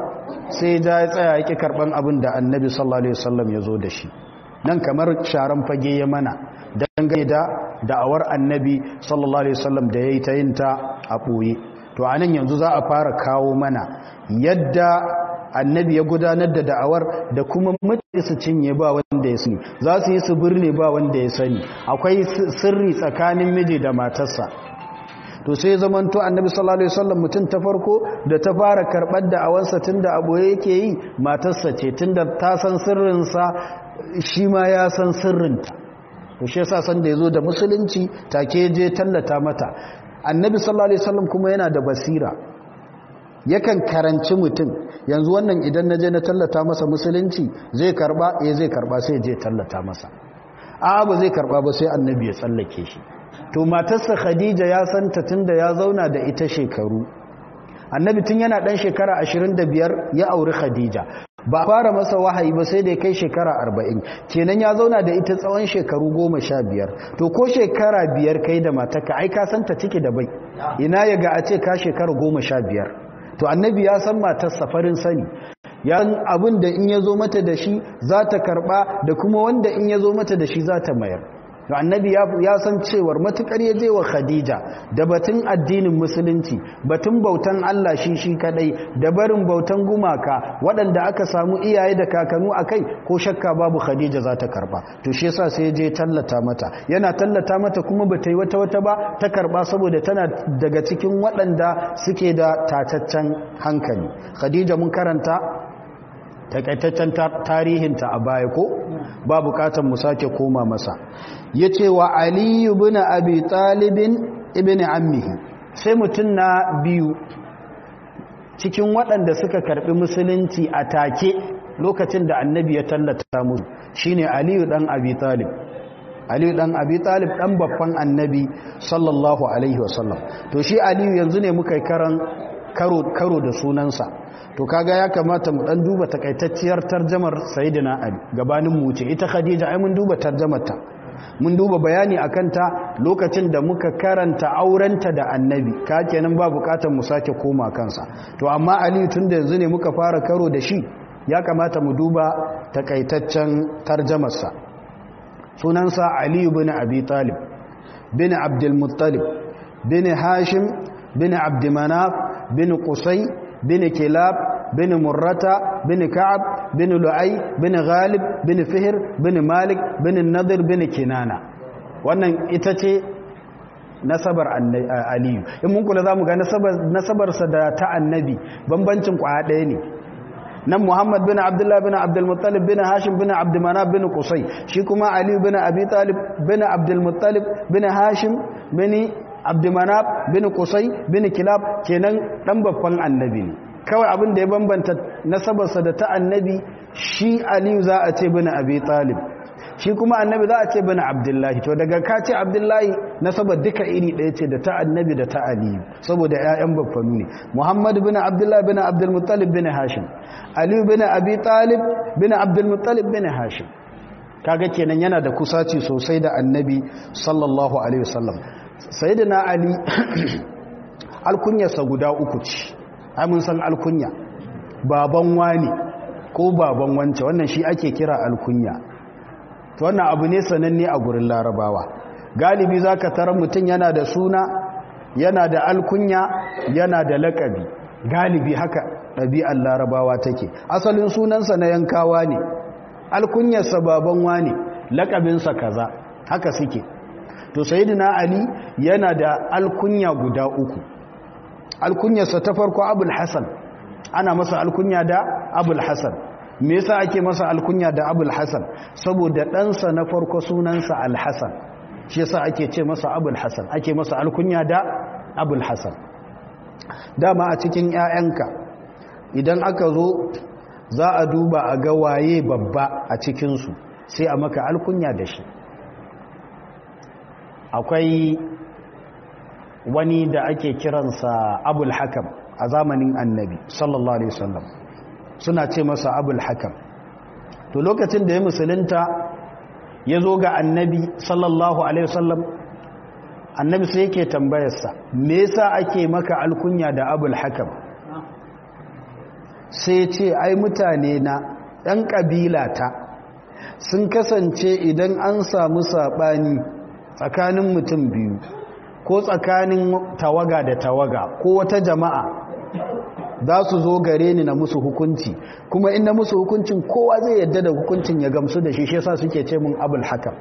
Speaker 1: sai ya tsaya yake karban abin da annabi sallallahu alaihi wasallam ya zo da shi nan kamar sharan fage ya mana dangane da da'awar annabi sallallahu alaihi wasallam da yayi ta yin ta a boye to anan yanzu za a fara kawo mana yadda annabi ya gudanar da da'awar da kuma mutane su cinye ba wanda ya sani za su yi su birne ba wanda ya sani akwai sirri tsakanin miji da matarsa to sai zamanto annabi sallallahu alaihi wasallam mutum ta farko da ta fara karbar da'awarsa tunda aboye yake yi matarsa ce tunda ta san sirrinsa shi ma ya san sirrinta to shi yasa san da yazo da musulunci take je tallata mata annabi sallallahu alaihi wasallam kuma yana da basira yakan karanci mutum yanzu wannan idan naje na tallata masa musulunci zai karba zai karba sai je tallata masa a ba zai karba ba sai annabi ya tsallake shi to matarsa khadija ya santa tunda ya zauna da ita shekaru annabi tun yana dan shekara 25 ya auri khadija ba fara masa wahayi ba sai da kai shekara 40 kenan ya zauna da ita tsawon shekaru 15 to ko shekara 5 kai da matarka ai ka santa ciki da bai ina yaga a ce ka shekara 15 to annabi ya san matarsa farin sani ya abin da in ya zo mata da shi za ta karba da kuma wanda in ya zo mata da shi za ta mayar to annabi ya san cewar matukar ya je wa khadija da batun addinin musulunci batun bautan Allah shi kadai da barin bautan gumaka waɗanda aka samu iyaye da kakanu akai ko shakka babu khadija za ta karba to shi yasa sai ya je tallata mata yana tallata mata kuma bata yi wata ba ta karba saboda tana daga cikin waɗanda suke da tataccen hankali khadija mun karanta takaitaccen tarihinta a baya ko ba bukatar mu sake koma masa yace wa ali ibn abi talib ibn ammihi sai mutun na biyu cikin waɗanda suka karbi musulunci a take lokacin da annabi ya tallata musu shine ali dan abi talib ali dan abi talib dan babban annabi sallallahu alaihi wasallam to shi ali yanzu ne muka karan karo da sunansa to kaga ya kamata mu dan duba takaitacciyar tarjumar sayyidina ali gabanin mu ce ita khadija ai mun duba tarjumarta mun duba bayani akan ta lokacin da muka karanta aurenta da annabi ka kenan ba bukatar mu sake koma kansa to amma ali tunda yanzu ne muka fara karo da shi ya kamata mu duba takaitaccen tarjumarsa sunansa ali ibn abi talib bin abdul muttalib bin hashim bin abd manaf bin qusay bin kilab bin murrata bin ka'ab bin lu'ay bin ghalib bin fihr bin malik bin nadir bin kinana wannan ita ce nasabar aliyu in mun kula zamu ga nasabarsa da ta annabi bambancin kwaya ɗaya ne nan muhammad bin abdullah bin abdul muttalib bin hashim bin abd manaf bin qusay shi kuma ali bin abi talib bin abdul muttalib bin hashim bin abdumanab bin kusai bin kilab kenan dan babban annabi ne kawai abin da ya bambanta nasabarsa da ta annabi shi aliyu za a ce bin abi talib shi kuma annabi za a ce bin abdullahi to daga ka ce abdullahi nasabar duka iri ɗaya ce da ta annabi da ta aliyu saboda ƴaƴan baffanu ne muhammad bin abdullahi bin abdul muttalib bin hashim aliyu bin abi talib bin abdul muttalib bin hashim kaga kenan yana da kusaci sosai da annabi sallallahu alaihi wasallam sayyidina ali alkunyarsa guda uku ce ai mun san alkunya baban wani ko baban wance wannan shi ake kira alkunya to wannan abu ne sananne a gurin larabawa galibi zaka tarar mutun yana da suna yana da alkunya yana da lakabi galibi haka ɗabi'ar larabawa take asalin sunansa na yankawa ne alkunyarsa baban wani lakabinsa kaza haka suke to sayyidina ali yana da alkunya guda uku alkunyarsa ta farko abul hasan ana masa alkunya da abul hasan me yasa ake masa alkunya da abul hasan saboda ɗansa na farko sunansa al-hasan shi yasa ake ce masa abul hasan ake masa alkunya da abul hasan dama a cikin ƴaƴanka idan aka zo za a duba a ga waye babba a cikinsu sai a maka alkunya da shi akwai wani da ake kiransa abul hakam a zamanin annabi sallallahu alaihi wasallam suna ce masa abul hakam to lokacin da ya musulunta ya zo ga annabi sallallahu alaihi wasallam annabi sai yake tambayarsa me yasa ake maka alkunya da abul hakam sai ce ai mutane na ɗan ƙabilata sun kasance idan an samu saɓani tsakanin mutum biyu ko tsakanin tawaga da tawaga ko wata jama'a za su zo gare ni na musu hukunci kuma in na musu hukuncin kowa zai yadda da hukuncin ya gamsu da shi shi yasa suke ce mun abul hakam.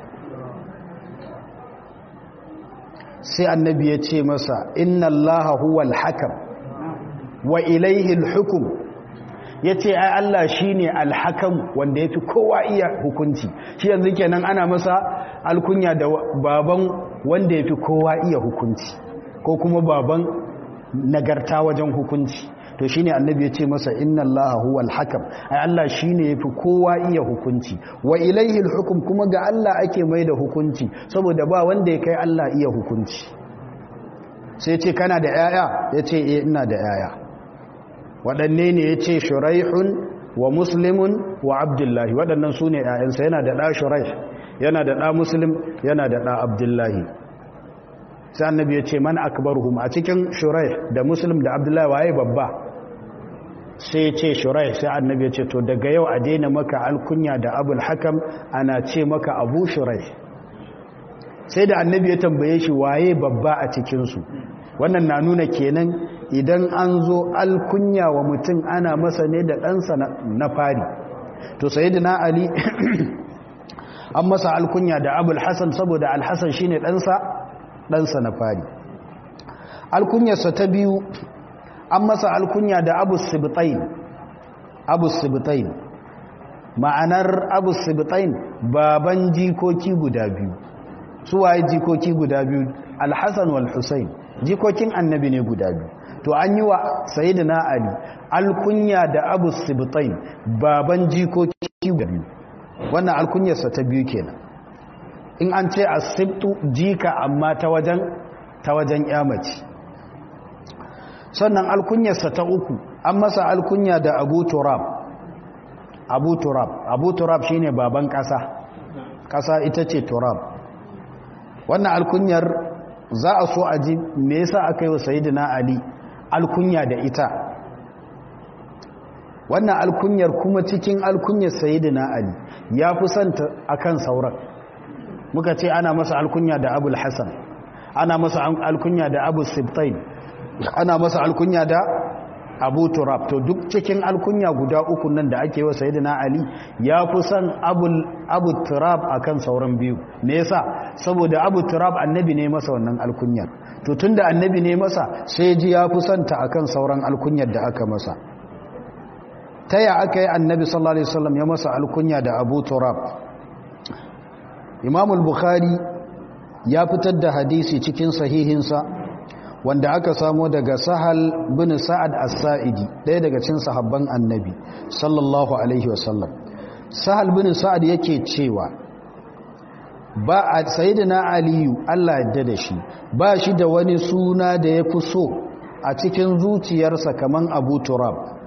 Speaker 1: sai annabi ya ce masa inna allaha huwal hakam wa ilaihi alhukum yace ai Allah shine alhakam wanda yafi kowa iya hukunci. shi yanzu kenan ana masa alkunya da baban wanda yafi kowa iya hukunci ko kuma baban nagarta wajen hukunci. to shine annabi ya ce masa inna allaha huwal hakam ai Allah shine yafi kowa iya hukunci wa ilaihi alhukum kuma ga Allah ake mai da hukunci saboda ba wanda ya kai Allah iya hukunci. sai ce kana da yaya yace eh ina da yaya. waɗanne ne yace shuraihun wa muslimun wa abdullahi waɗannan sune yayansa yana da ɗa shuraih yana da ɗa muslim yana da ɗa abdullahi. sai annabi ya ce man akbaruhum a cikin shuraih da muslim da abdullahi waye babba sai ya ce shuraih. sai annabi ya ce to daga yau a daina maka alkunya da abul hakam ana ce maka abu shuraih. sai da annabi ya tambaye shi waye babba a cikinsu. wannan na nuna kenan idan an zo alkunya wa mutum ana masa ne da ɗansa na fari. to sayyidina ali an masa alkunya da abul hasan saboda alhassan shine ɗansa na fari. alkunyarsa ta biyu an masa alkunya da abu sibtain ma'anar abu sibtain baban jikoki guda biyu. su waye jikoki guda biyu? alhassan wal husain jikokin annabi ne guda biyu. to an yi wa sayyidina ali alkunya da abu sibtain baban jikoki guda biyu. wannan alkunyarsa ta biyu kenan. in an ce asibtu jika amma ta wajen yamaci. sannan alkunyarsa ta uku an masa alkunya da abu turab shine baban ƙasa ita ce turab. wannan alkunyar za a so a ji me yasa aka yi wa sayyidina ali alkunya da ita. wannan alkunyar kuma cikin alkunyar sayyidina ali ya fi santa akan sauran. muka ce ana masa alkunya da abul hasan, ana masa alkunya da abu sibtain, ana masa alkunya da abu turab. to duk cikin alkunya guda uku nan da ake wa sayyidina ali ya fi son abu turab akan sauran biyu. me yasa? saboda abu turab annabi ne masa wannan alkunyar. to tunda annabi ne masa sai ji ya fi son ta akan sauran alkunyar da aka masa. ta ya aka yi annabi sallallahu alaihi wasallam ya masa alkunya da abu turab? imam al-bukhari ya fitar da hadisi cikin sahihinsa wanda aka samo daga sahal bin sa'ad as-sa'idi ɗaya daga cikin sahabban annabi sallallahu alaihi wasallam. sahal bin sa'ad yake cewa ba a sayyidina aliyu Allah yadda da shi ba shi da wani suna da ya fi so a cikin zuciyarsa kaman abu turab.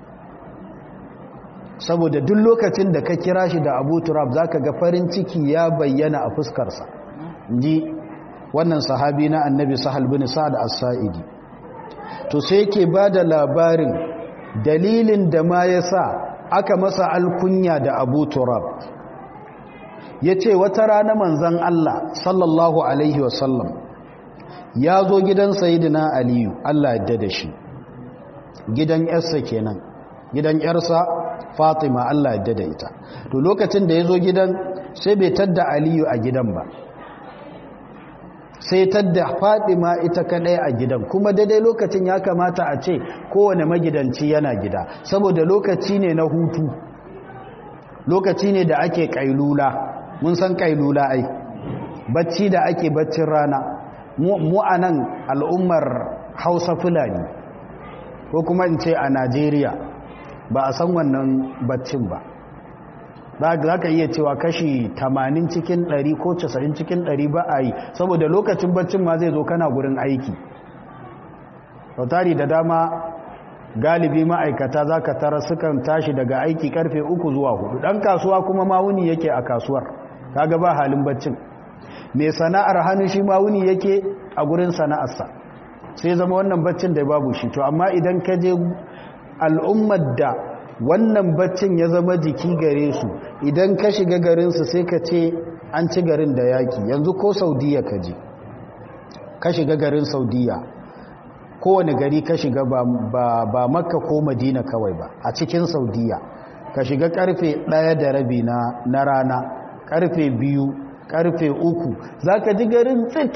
Speaker 1: saboda duk lokacin da ka kira shi da abu turab za ka ga farin ciki ya bayyana a fuskarsa. ji wannan sahabi na annabi sahal bin sa'ad as-sa'idi. to sai yake ba da labarin dalilin da ma ya sa aka masa alkunya da abu turab. ya ce wata rana manzan Allah sallallahu alaihi wasallam ya zo gidan sayidina aliyu Allah yadda da shi, gidan yarsa kenan, gidan yarsa Fatima Allah yadda da ita. to lokacin da ya zo gidan sai bai tadda aliyu a gidan ba, sai tadda Fatima ita kadai a gidan. kuma daidai lokacin ya kamata a ce kowane magidanci yana gida saboda lokaci ne na hutu, lokaci ne da ake kailula. mun san kailula ai, bacci da ake baccin rana. mu anan al'ummar Hausa Fulani ko kuma in ce a Najeriya ba a san wannan baccin ba. za ka iya cewa kashi 80 cikin 100 ko 90 cikin 100 ba a yi, saboda lokacin baccin ma zai zo kana gurin aiki. sautari da dama galibi ma'aikata za ka tara sukan tashi daga aiki karfe 3 zuwa 4. ɗan kasuwa kuma mawuni yake a kasuwar, kaga ba halin baccin. mai sana'ar hannu shi mawuni yake a gurin sana'arsa, sai zama wannan baccin da babu shi. to amma idan ka je al'ummar da wannan baccin ya zama jiki gare su idan ka shiga garinsu sai ka ce an ci garin da yaki. yanzu ko saudiya ka je ka shiga garin saudiya, kowane gari ka shiga ba makka ko madina kawai ba, a cikin saudiya ka shiga karfe 1:30 na rana, karfe 2, karfe 3 za ka ji garin tsit,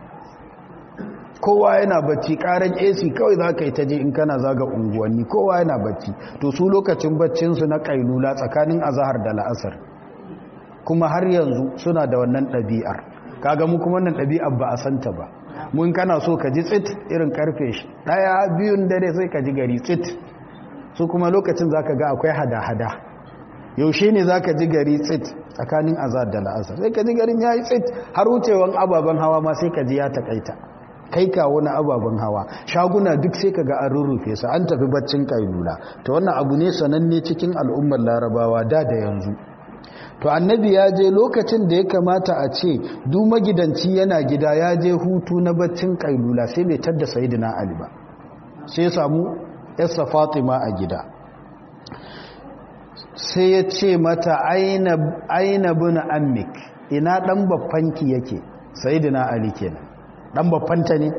Speaker 1: kowa yana bacci, karan AC kawai za ka yi ta je in kana zaga unguwanni, kowa yana bacci. To su lokacin baccinsu na kailula tsakanin azahar da la'asar, kuma har yanzu suna da wannan ɗabi'ar. kaga mu kuma wannan ɗabi'ar ba a santa ba. mun kana so ka ji tsit irin karfe 1, 2 dare sai ka ji gari tsit. su kuma lokacin za ka ga akwai hada-hada. yaushe ne za ka ji gari tsit tsakanin azahar da la'asar, sai ka ji garin ya yi tsit, har wucewan ababen hawa ma sai ka ji ya takaita, kai kawo na ababen hawa, shaguna duk sai ka ga an rurrufe su, an tafi baccin kailula. to wannan abu ne sananne cikin al'ummar larabawa da yanzu. to annabi ya je lokacin da ya kamata a ce duk magidanci yana gida ya je hutu na baccin kailula, sai bai tadda sayyidina ali ba, sai samu yarsa fatima a gida, sai ya ce mata aina bin ammik, ina dan babbanki yake? sayyidina ali kenan. dan babbanta ne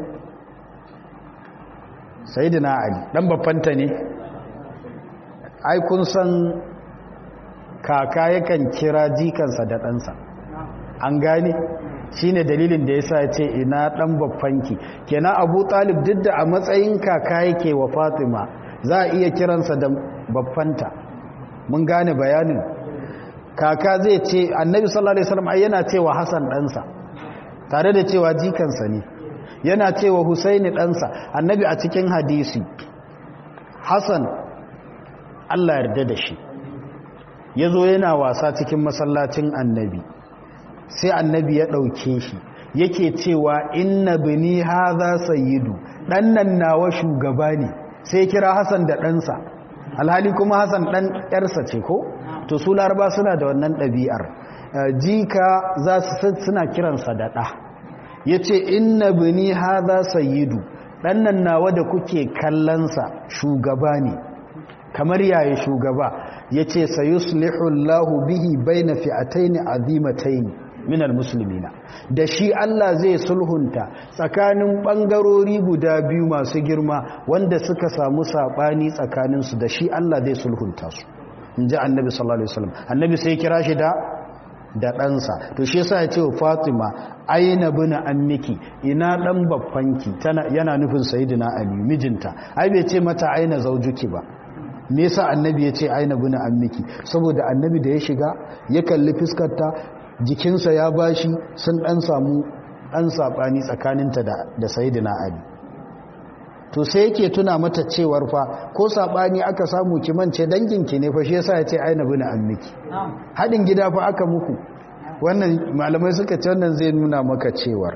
Speaker 1: sayyidina ali, dan babbanta ne. ai kun san kaka yakan kira jikansa da ɗansa, an gane shi ne dalilin da ya sa ce ina ɗan babbanki. kenan abu talib duk da a matsayin kaka yake wa fatima, za a iya kiransa da babbanta. mun gane bayanin. kaka zai ce, annabi sallallahu alaihi wasallam yana cewa hasan ɗansa, tare da cewa jikansa ne, yana cewa husaini ɗansa. annabi a cikin hadisi, hasan Allah yarda da shi, ya zo yana wasa cikin masallacin annabi, sai annabi ya ɗauke shi yake cewa inna bini haza sayyidu, ɗannan nawa shugaba ne, sai kira Hassan da ɗansa, alhali kuma Hassan ɗan ƴarsa ce ko? to su laraba suna da wannan ɗabi'ar, jika za su suna kiransa da ɗa. ya ce inna bini haza sayyidu, ɗannan nawa da kuke kallonsa shugaba ne. kamar yaya shugaba? ya ce sayuslihu Allahu bihi baina fi'ataini azimataini minal muslimina, da shi Allah zai sulhunta tsakanin bangarori guda biyu masu girma wanda suka samu sabani tsakaninsu, da shi Allah zai sulhunta su, inji annabi sallallahu alaihi wasallam. annabi sai kira shi da ɗansa. to shi yasa ya ce wa Fatima aina bin ammiki, ina dan babbanki, yana nufin sayyidina Ali mijinta. ai bai ce mata aina zaujuki ba. me yasa annabi ya ce aina bin ammiki? saboda annabi da ya shiga ya kalli fiskarta, jikinsa ya bashi, sun dan samu dan sabani tsakaninta da sayyidina Ali. to sai yake tuna mata cewar fa ko sabani aka samu ki mance danginki ne fa, shi yasa ya ce aina bin ammiki. hadin gida fa aka muku. wannan malamai suka ce wannan zai nuna maka cewar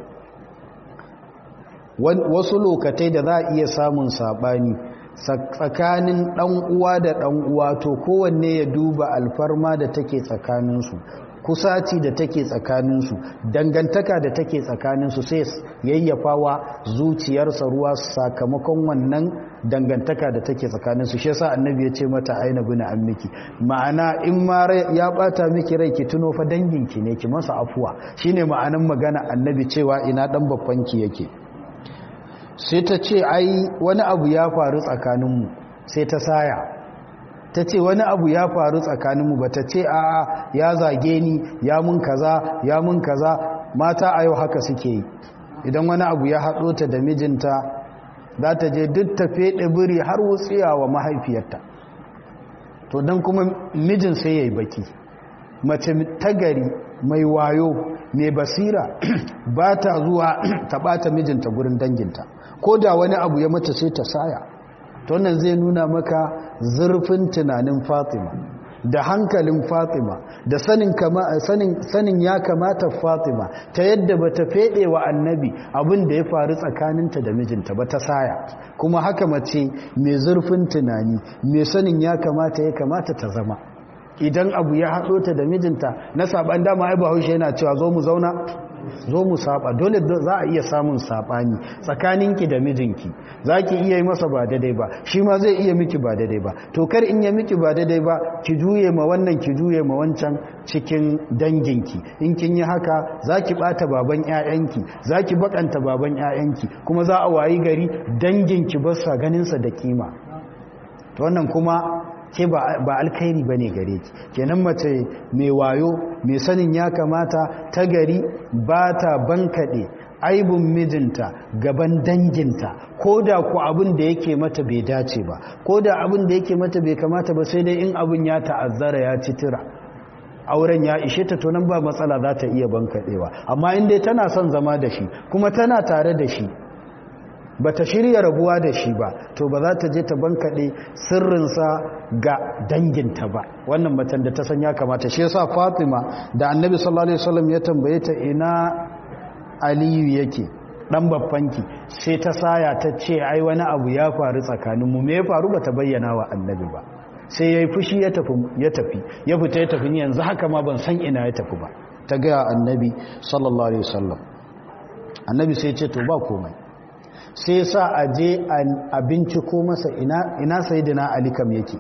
Speaker 1: wasu lokatai da za a iya samun sabani tsakanin ɗan uwa da ɗan uwa, to kowanne ya duba alfarma da take tsakaninsu, kusaci da take tsakaninsu, dangantaka da take tsakaninsu, sai yayyafawa zuciyarsa ruwa sakamakon wannan dangantaka da take tsakaninsu. shi yasa annabi ya ce mata aina bin ammiki, ma'ana in ma ya bata miki rai ki tuno fa danginki ne, ki masa afuwa. shine ma'anan magana annabi cewa ina dan babbanki yake. sai ta ce ai wani abu ya faru tsakaninmu, sai ta saya, ta ce wani abu ya faru tsakaninmu, ba ta ce a'a ya zage ni, ya mun kaza, ya mun kaza. mata a yau haka suke yi, idan wani abu ya haɗo ta da mijinta, za ta je duk ta feɗe biri har wutsiya wa mahaifiyarta, to don kuma mijin sai ya yi baki. mace ta gari mai wayo mai basira ba ta zuwa ta ɓata mijinta gurin danginta, ko da wani abu ya mata sai ta saya. to wannan zai nuna maka zurfin tunanin Fatima da hankalin Fatima da sanin ya kamata Fatima, ta yadda ba ta feɗe wa annabi abin da ya faru tsakaninta da mijinta ba, ta saya. kuma haka mace mai zurfin tunani mai sanin ya kamata ta zama. idan abu ya haɗo ta da mijinta na saban, dama ai Bahaushe yana cewa zo mu zauna zo mu saba. Dole za a iya samun sabani tsakaninki da mijinki, za ki iya yi masa ba daidai ba, shi ma zai iya miki ba daidai ba. To kar in ya miki ba daidai ba ki juye ma wannan ki juye ma wancan cikin danginki. In kin yi haka za ki bata baban 'ya'yanki, za ki bakanta baban 'ya'yanki, kuma za a wayi gari danginki ba sa ganinsa da kima. To wannan kuma ke ba alkhairi ba ne gare ki. Kenan mace mai wayo, mai sanin ya kamata, ta gari, ba ta bankaɗe aibun mijinta gaban danginta, ko da ku abin da yake mata bai dace ba, ko da abin da yake mata bai kamata ba, sai dai in abin ya ta'azzara ya ci tira, auren ya ishe ta, to nan ba matsala, za ta iya bankaɗewa. Amma in dai tana son zama da shi kuma tana tare da shi, ba ta shirya rabuwa da shi ba, to ba za ta je ta bankaɗe sirrinsa ga danginta ba. Wannan matan da ta san ya kamata. Shi yasa Fatima da Annabi sallallahu alaihi wasallam ya tambaye ta ina Aliyu yake, dan babbanki, sai ta saya ta ce ai wani abu ya faru tsakaninmu. Me ya faru? Ba ta bayyana wa Annabi ba. Sai yayi fushi ya tafi ya fita ya tafi, ni yanzu haka ma ban san ina ya tafi ba. Ta ga Annabi sallallahu alaihi wasallam. Annabi sai ya ce to ba komai. Sai sa a je a binciko masa ina sayyidina Ali kam yake.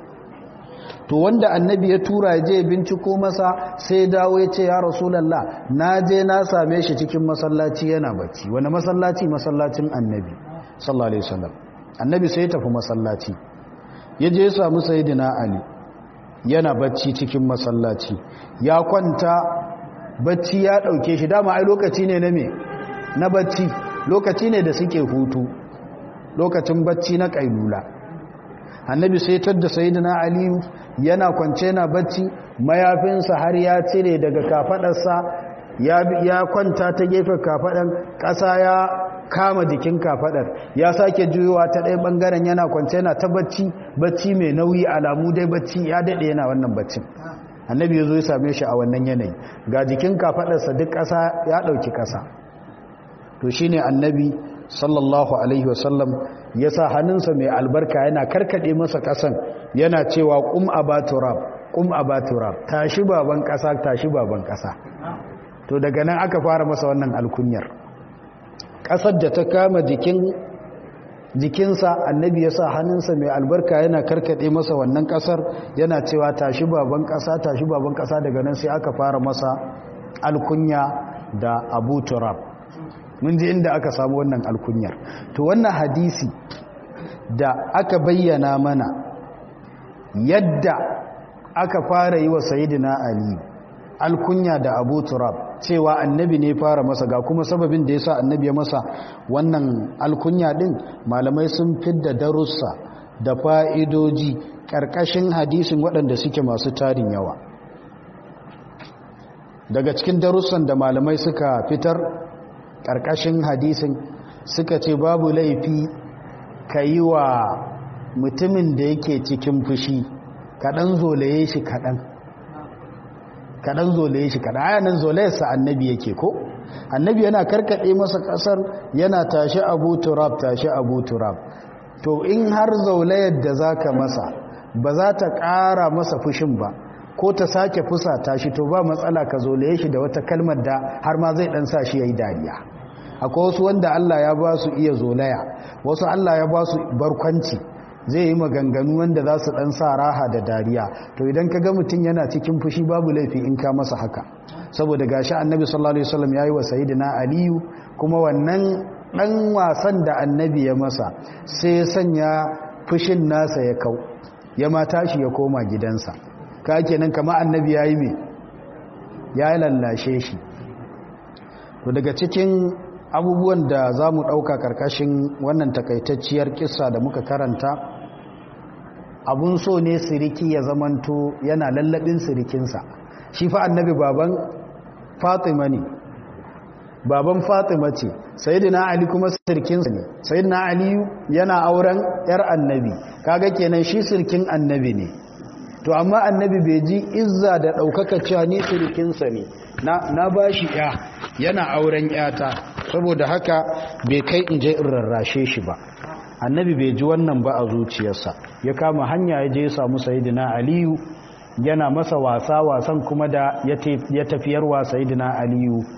Speaker 1: To wanda Annabi ya tura ya je binciko masa, sai dawo ya ce ya Rasulullah, na je na same shi cikin masallaci yana bacci. Wani masallaci? Masallacin Annabi sallallahu alaihi wasallam. Annabi sai ya tafi masallaci, ya je ya samu sayyidina Ali yana bacci cikin masallaci, ya kwanta bacci ya dauke shi. Dama ai lokaci ne na me? Na bacci. Lokaci ne da suke hutu, lokacin bacci na kailula. Annabi sai tadda sayyidina Ali yana kwance na bacci, mayafinsa har ya cire daga kafadarsa, ya kwanta ta gefen kafadan, ƙasa ya kama jikin kafadar, ya sake juyowa ta ɗaya ɓangaren, yana kwance na ta bacci mai nauyi, alamu dai bacci ya daɗe yana wannan baccin. Annabi ya zo ya same shi a wannan yanayi, ga jikin kafadarsa duk ƙasa ya ɗauki ƙasa. To shi ne Annabi sallallahu alaihi wasallam ya sa hannunsa mai albarka yana karkade masa ƙasan, yana cewa ƙum aba turab, tashi baban ƙasa, tashi baban ƙasa. To daga nan aka fara masa wannan alkunyar. Ƙasar da ta kama jikinsa, Annabi ya sa hannunsa mai albarka yana karkade masa wannan ƙasar, yana cewa tashi baban ƙasa, tashi baban ƙasa. Daga nan sai aka fara masa alkunya da Abu Turab. Mun ji inda aka samu wannan alkunyar. To wannan hadisi da aka bayyana mana yadda aka fara yi wa Sayyidina Ali alkunya da Abu Turab, cewa Annabi ne fara masa, ga kuma sababin da yasa Annabi ya masa wannan alkunya din, malamai sun fidda darussa da fa'idoji ƙarƙashin hadisin waɗanda suke masu tarin yawa. Daga cikin darussan da malamai suka fitar ƙarƙashin hadisin, suka ce babu laifi ka yi wa mutumin da yake cikin fushi kaɗan zolaye shi kaɗan. Ayanan zolayarsa Annabi yake ko? Annabi yana karkaɗe masa ƙasar, yana tashi Abu Turab. To in har zolayar da za ka masa ba za ta ƙara masa fushin ba, ko ta sake fusata shi, to ba matsala ka zolaye shi da wata kalmar da har ma zai ɗan sa shi ya yi dariya. Akwai wasu wanda Allah ya ba su iya zolaya, wasu Allah ya ba su barkwanci, zai yi maganganu wanda za su ɗan sa raha da dariya. To idan ka ga mutum yana cikin fushi, babu laifi in ka masa haka, saboda gashi Annabi sallallahu alaihi wasallam yayi wa Sayyidina Aliyu, kuma wannan ɗan wasan da Annabi ya masa sai ya sanya fushin nasa ya kau, ya ma tashi ya koma gidansa. Ka kenan kama Annabi yayi me? Ya lallashe shi. To daga cikin abubuwan da za mu ɗauka ƙarƙashin wannan takaitacciyar kissa da muka karanta, abun so ne siriki ya zamanto yana lallabin sirikinsa. Shi fa Annabi baban Fatima ne, baban Fatima ce, Sayyidina Ali kuma sirkinsa ne. Sayyidina Ali yana auren ‘yar Annabi, kaga kenan shi sirkin Annabi ne. To amma Annabi bai ji izza da ɗaukaka cewa ni sirikinsa ne, na ba shi ‘ya, yana auren ‘yata, saboda haka bai kai in je in rarrashe shi ba. Annabi bai ji wannan ba a zuciyarsa, ya kama hanya ya je ya samu Sayyidina Aliyu, yana masa wasan kuma da ya tafiyarwa Sayyidina Aliyu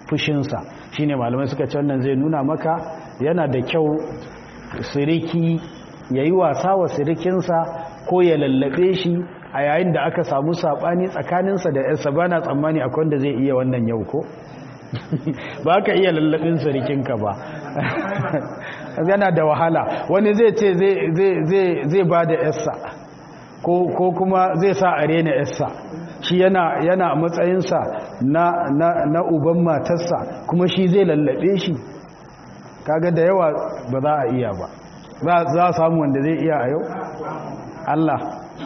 Speaker 1: fushinsa. Shine malamai suka ce wannan zai nuna maka yana da kyau siriki yayi wasa wa sirikinsa ko ya lallabe shi a yayin da aka samu sabani tsakaninsa da yarsa. Bana tsammani akwai wanda zai iya wannan yau ko ba ka iya lallabin sirikinka ba yana da wahala. Wani zai ce zai ba da yarsa ko kuma zai sa a rena yarsa, shi yana a matsayinsa na uban matarsa kuma shi zai lallabe shi. Kaga da yawa ba za a iya ba. Za a samu wanda zai iya a yau? Allah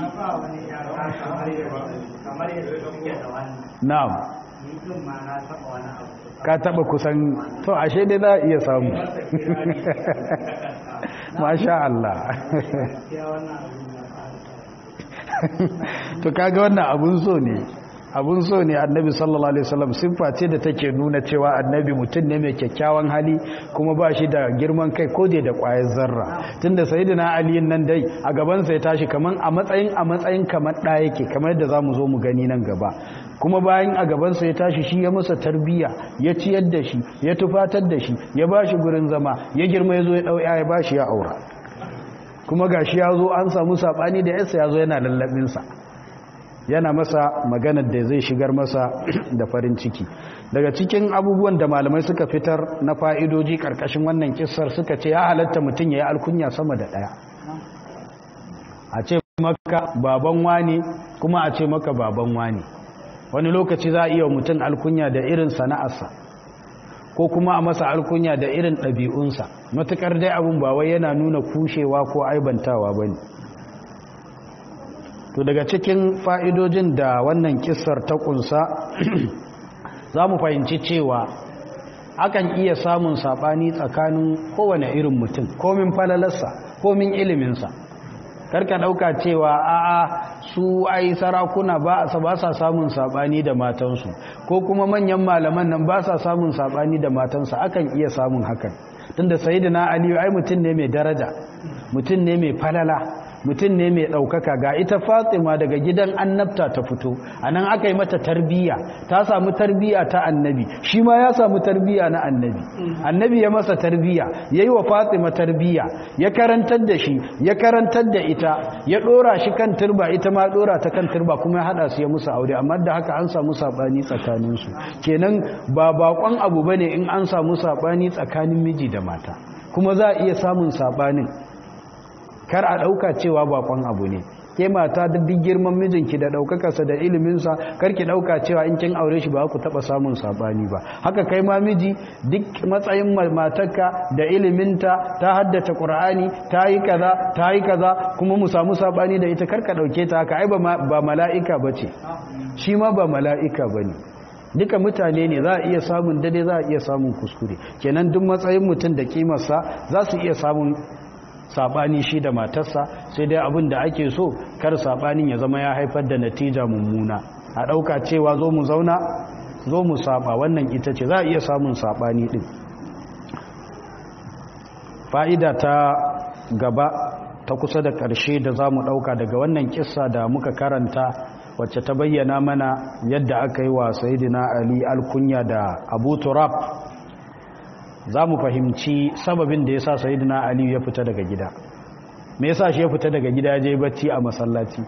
Speaker 1: na'am ka taba kusan to ashe dai za a iya samu masha Allah to kaga wannan abun so ne annabi sallallahu alaihi wasallam siffa ce da take nuna cewa annabi mutum ne mai kyakkyawan hali kuma ba shi da girman kai ko da kwayar zarra. Tunda sayyidina ali nan dai a gaban sa ya tashi kaman a matsayin kamar da yake, kamar yadda zamu zo mu gani nan gaba. Kuma bayan a gaban sa ya tashi shi ya masa tarbiya, ya ciyar da shi, ya tufatar da shi, ya bashi gurin zama, ya girma yazo ya dau ya bashi ya aura. Kuma gashi yazo an samu sabani da yarsa yazo yana lallabin sa, yana masa maganar da zai shigar masa da farin ciki. Daga cikin abubuwan da malamai suka fitar na fa'idoji karkashin wannan kissar suka ce ya halatta mutum ya yi alkunya sama da ɗaya. A ce maka baban wani kuma a ce maka baban wani. Wani lokaci za a iya mutum alkunya da irin sana'arsa ko kuma a masa alkunya da irin ɗabi'unsa, matuƙar dai abin ba wai yana nuna kushewa ko aibantawa ba ne. To daga cikin fa'idojin da wannan kissar ta kunsa za mu fahimci cewa akan iya samun saɓani tsakanin kowane irin mutum, komin falalarsa, komin iliminsa. Karka ɗauka cewa a'a su ai sarakuna ba sa samun saɓani da matansu, ko kuma manyan malaman nan ba sa samun saɓani da matansa. Akan iya samun hakan, tunda sayyidina Ali ai mutum ne mai daraja, mutum ne mai falala, mutum ne mai ɗaukaka. Ga ita Fatima daga gidan annabta ta fito, a nan aka yi mata tarbiyya, ta samu tarbiyya ta annabi, shi ma ya samu tarbiyya na annabi. Annabi ya masa tarbiyya, ya yi wa Fatima tarbiyya, ya karantar da shi, ya karantar da ita, ya ɗora shi kan turba, ita ma ɗora ta kan turba, kuma ya haɗa su ya musu aure. Amma da haka an samu saɓani tsakaninsu. Kenan ba baƙon abu ba ne in an samu saɓani tsakanin miji da mata, kuma za a iya samun saɓanin. Kar a ɗauka cewa bakon abu ne. Ke mata da duk girman mijinki da ɗaukakarsa da iliminsa, kar ki ɗauka cewa in kin aure shi ba ku taɓa samun saɓani ba. Haka kai ma miji, duk matsayin matarka da iliminta, ta haddace Qur'ani, ta yi kaza, kuma mu samu saɓani da ita, kar ka ɗauke ta haka. Ai ba mala'ika ba ce, shi ma ba mala'ika ba ne. Duka mutane ne, za a iya samun dade, za a iya samun kuskure. Kenan duk matsayin mutum da kimarsa za su iya samun sabani shi da matarsa, sai dai abin da ake so kar sabanin ya zama ya haifar da natija mummuna. A dauka cewa zo mu zauna, zo mu saba, wannan ita ce za a iya samun sabani din. Fa'ida ta gaba ta kusa da ƙarshe da za mu dauka daga wannan kissa da muka karanta, wacce ta bayyana mana yadda aka yi wa Sayyidina Ali alkunya da Abu Turab, za mu fahimci sababin da ya sa Sayyidina Ali ya fita daga gida. Me yasa shi ya fita daga gida ya je bacci a masallaci?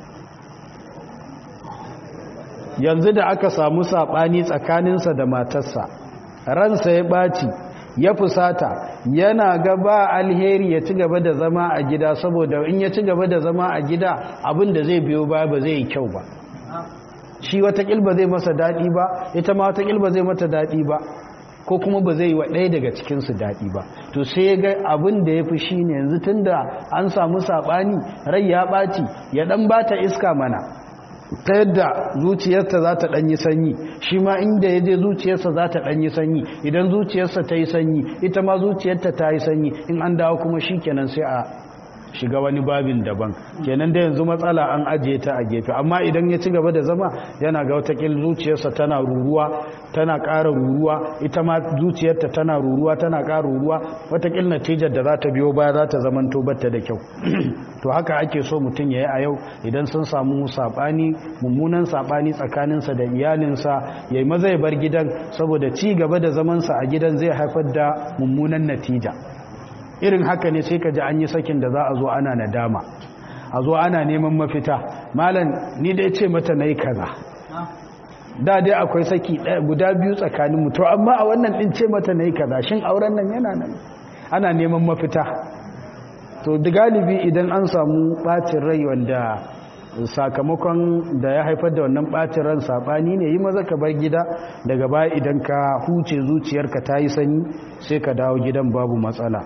Speaker 1: Yanzu da aka samu saɓani tsakaninsa da matarsa, ransa ya ɓaci, ya fusata, yana gaba alheri ya ci gaba da zama a gida, saboda in ya ci gaba da zama a gida abin da zai biyo baya ba zai yi kyau ba. Shi watakil ba zai masa daɗi ba, ita ma watakil ba zai mata daɗi ba, ko kuma ba zai yi wa ɗaya daga cikinsu daɗi ba. To sai ya ga abin da ya fi shi ne yanzu tun da an samu saɓani, rai ya ɓaci, ya ɗan ba ta iska mana, ta yadda zuciyarsa za ta ɗanyi sanyi, shi ma inda ya je zuciyarsa za ta ɗanyi sanyi. Idan zuciyarsa ta yi sanyi, ita ma zuciyarta ta yi sanyi, in an dawo kuma shi kenan sai shiga wani babin daban kenan da yanzu matsala an ajiye ta a gefe amma idan ya ci gaba da zama yana ga watakil zuciyarsa tana ruruwa tana ƙara ruruwa ita ma zuciyarta tana ruruwa tana ƙara ruruwa watakil natijar da za ta biyo baya za ta zaman tobarta da kyau to haka ake so mutum ya yi a yau idan sun samu saɓani mummunan saɓani tsakaninsa da iyalinsa ya yi maza ya bar gidan saboda ci gaba da zamansa a gidan zai haifar da mummunan natija irin haka ne sai ka ji an yi sakin da za a zo ana nadama a zo ana neman mafita malam ni dai ce mata na yi kaza da dai akwai saki guda biyu tsakaninmu to amma a wannan ɗin ce mata na yi kaza shin auren nan yana nan ana neman mafita to da galibi idan an samu ɓacin rai wanda sakamakon da ya haifar da wannan ɓacin ran saɓani ne yi maza ka bar gida daga baya idan ka huce zuciyarka ta yi sanyi sai ka dawo gidan babu matsala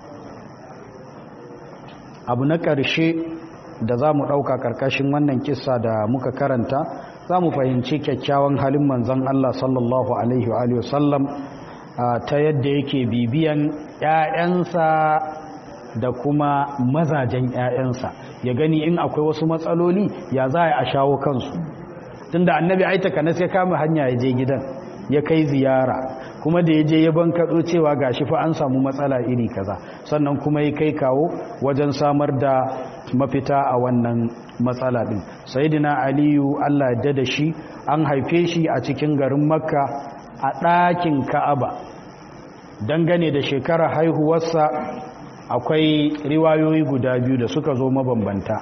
Speaker 1: abu na ƙarshe da za mu ɗauka ƙarƙashin wannan kissa da muka karanta za mu fahimci kyakkyawan halin manzon Allah sallallahu alaihi wa sallam ta yadda yake bibiyan 'ya'yansa da kuma mazajen 'ya'yansa ya gani in akwai wasu matsaloli ya za a shawo kansu tunda annabi aitaka na sai kama hanya ya je gidan ya kai ziyara kuma da ya je ya bankaɗo cewa gashi fa an samu matsala iri kaza sannan kuma ya kai kawo wajen samar da mafita a wannan matsala din sayyidina aliyu Allah ya da shi an haife shi a cikin garin makka a ɗakin ka'aba dangane da shekarar haihuwarsa akwai riwayoyi guda biyu da suka zo mabambanta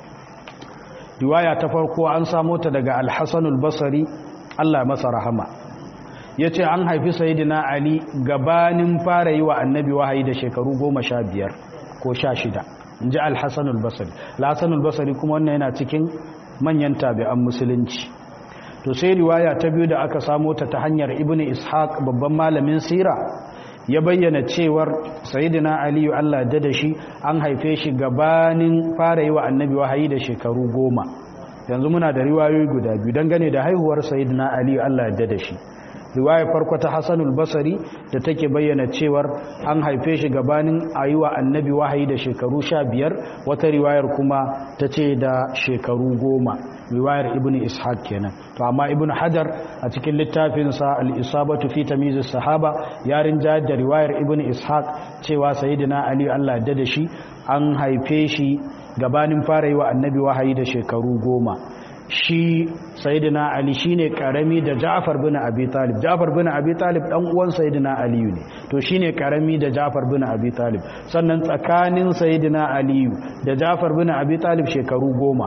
Speaker 1: riwaya ta farko an samo ta daga al-Hasan al-Basri Allah masa rahama yace an haifi sayyidina Ali gabanin fara yi wa annabi wahayi da shekaru 15 ko 16 inji al-Hasan al-Basri al-Hasan al-Basri kuma wannan yana cikin manyan tabi'an musulunci to sai riwaya ta biyu da aka samo ta hanyar Ibn Ishaq babban malamin sira ya bayyana cewar sayyidina aliyu Allah da shi an haife shi gabanin fara yi wa annabi wahayi da shekaru 10 yanzu muna da riwayoyi guda biyu dangane da haihuwar sayyidina aliyu Allah da shi riwayar farko ta Hasanul Basri da take bayyana cewar an haife shi gabanin ayi wa annabi wahayi da shekaru 15 wata riwayar kuma tace da shekaru 10 riwayar Ibn Ishaq kenan to amma Ibn Hajar a cikin littafinsa al-Isabatu fi tamyiz as-sahaba ya rinjayar da riwayar Ibn Ishaq cewa sayyidina Ali Allah da shi an haife shi gabanin fara yi wa annabi wahayi da shekaru 10 shi sayyidina Ali shine karami da Ja'far bin Abi Talib Ja'far bin Abi Talib dan uwan sayyidina Ali ne to shine karami da Ja'far bin Abi Talib sannan tsakanin sayyidina Ali da Ja'far bin Abi Talib shekaru 10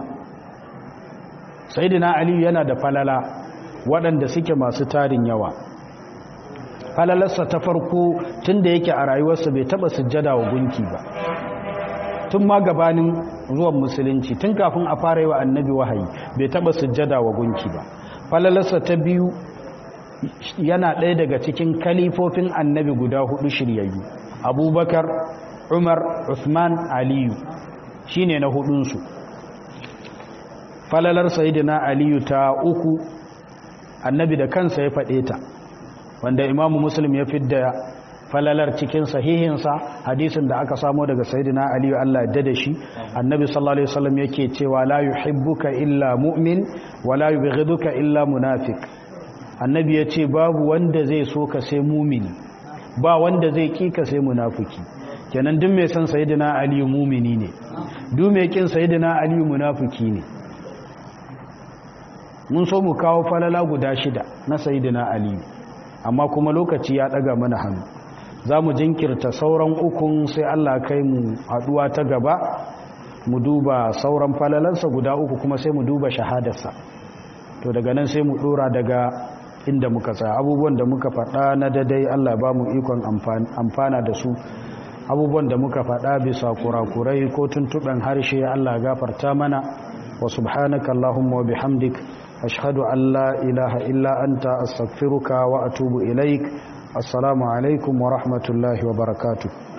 Speaker 1: sayyidina Ali yana da falala waɗanda suke masu tarin yawa falalarsa ta farko tunda yake a rayuwarsa bai taba sujjada wa gunki ba tun ma gabanin zuwan musulunci tun kafin a fara yi wa annabi wahayi bai taba sujjada wa gunki ba falalarsa ta biyu yana ɗaya daga cikin kalifofin annabi guda 4 shiryayyu abubakar umar uthman aliyu shine na hudunsu falalar sayyidina aliyu ta 3 annabi da kansa ya faɗe ta wanda imamu muslim ya fidda falalar cikin sahihinsa hadisin da aka samo daga sayyidina aliyu Allah ya dade shi annabi sallallahu alaihi wasallam yake cewa la yuhibbuka illa mu'min wa la yubghiduka illa munafiq annabi yace babu wanda zai so ka sai mu'mini ba wanda zai kika sai munafiki kenan duk mai san sayyidina aliyu mu'mini ne duk mai kin sayyidina aliyu munafiki ne mun so mu kawo falala guda 6 na sayyidina aliyu amma kuma lokaci ya daga mana hannu za mu jinkirta sauran ukun sai Allah kai mu haduwa ta gaba mu duba sauran falalansa guda 3 kuma sai mu duba shahadarsa to daga nan sai mu dora daga inda muka tsaya abubuwan da muka faɗa na dadai Allah ba mu ikon amfana da su abubuwan da muka faɗa bisa kurakurai ko tuntuɓen harshe Allah gafarta mana wa subhanaka Allahumma wa bihamdik ashhadu an la ilaha illa anta astaghfiruka wa atubu ilaik assalamu alaikum wa rahmatullahi wa barakatuh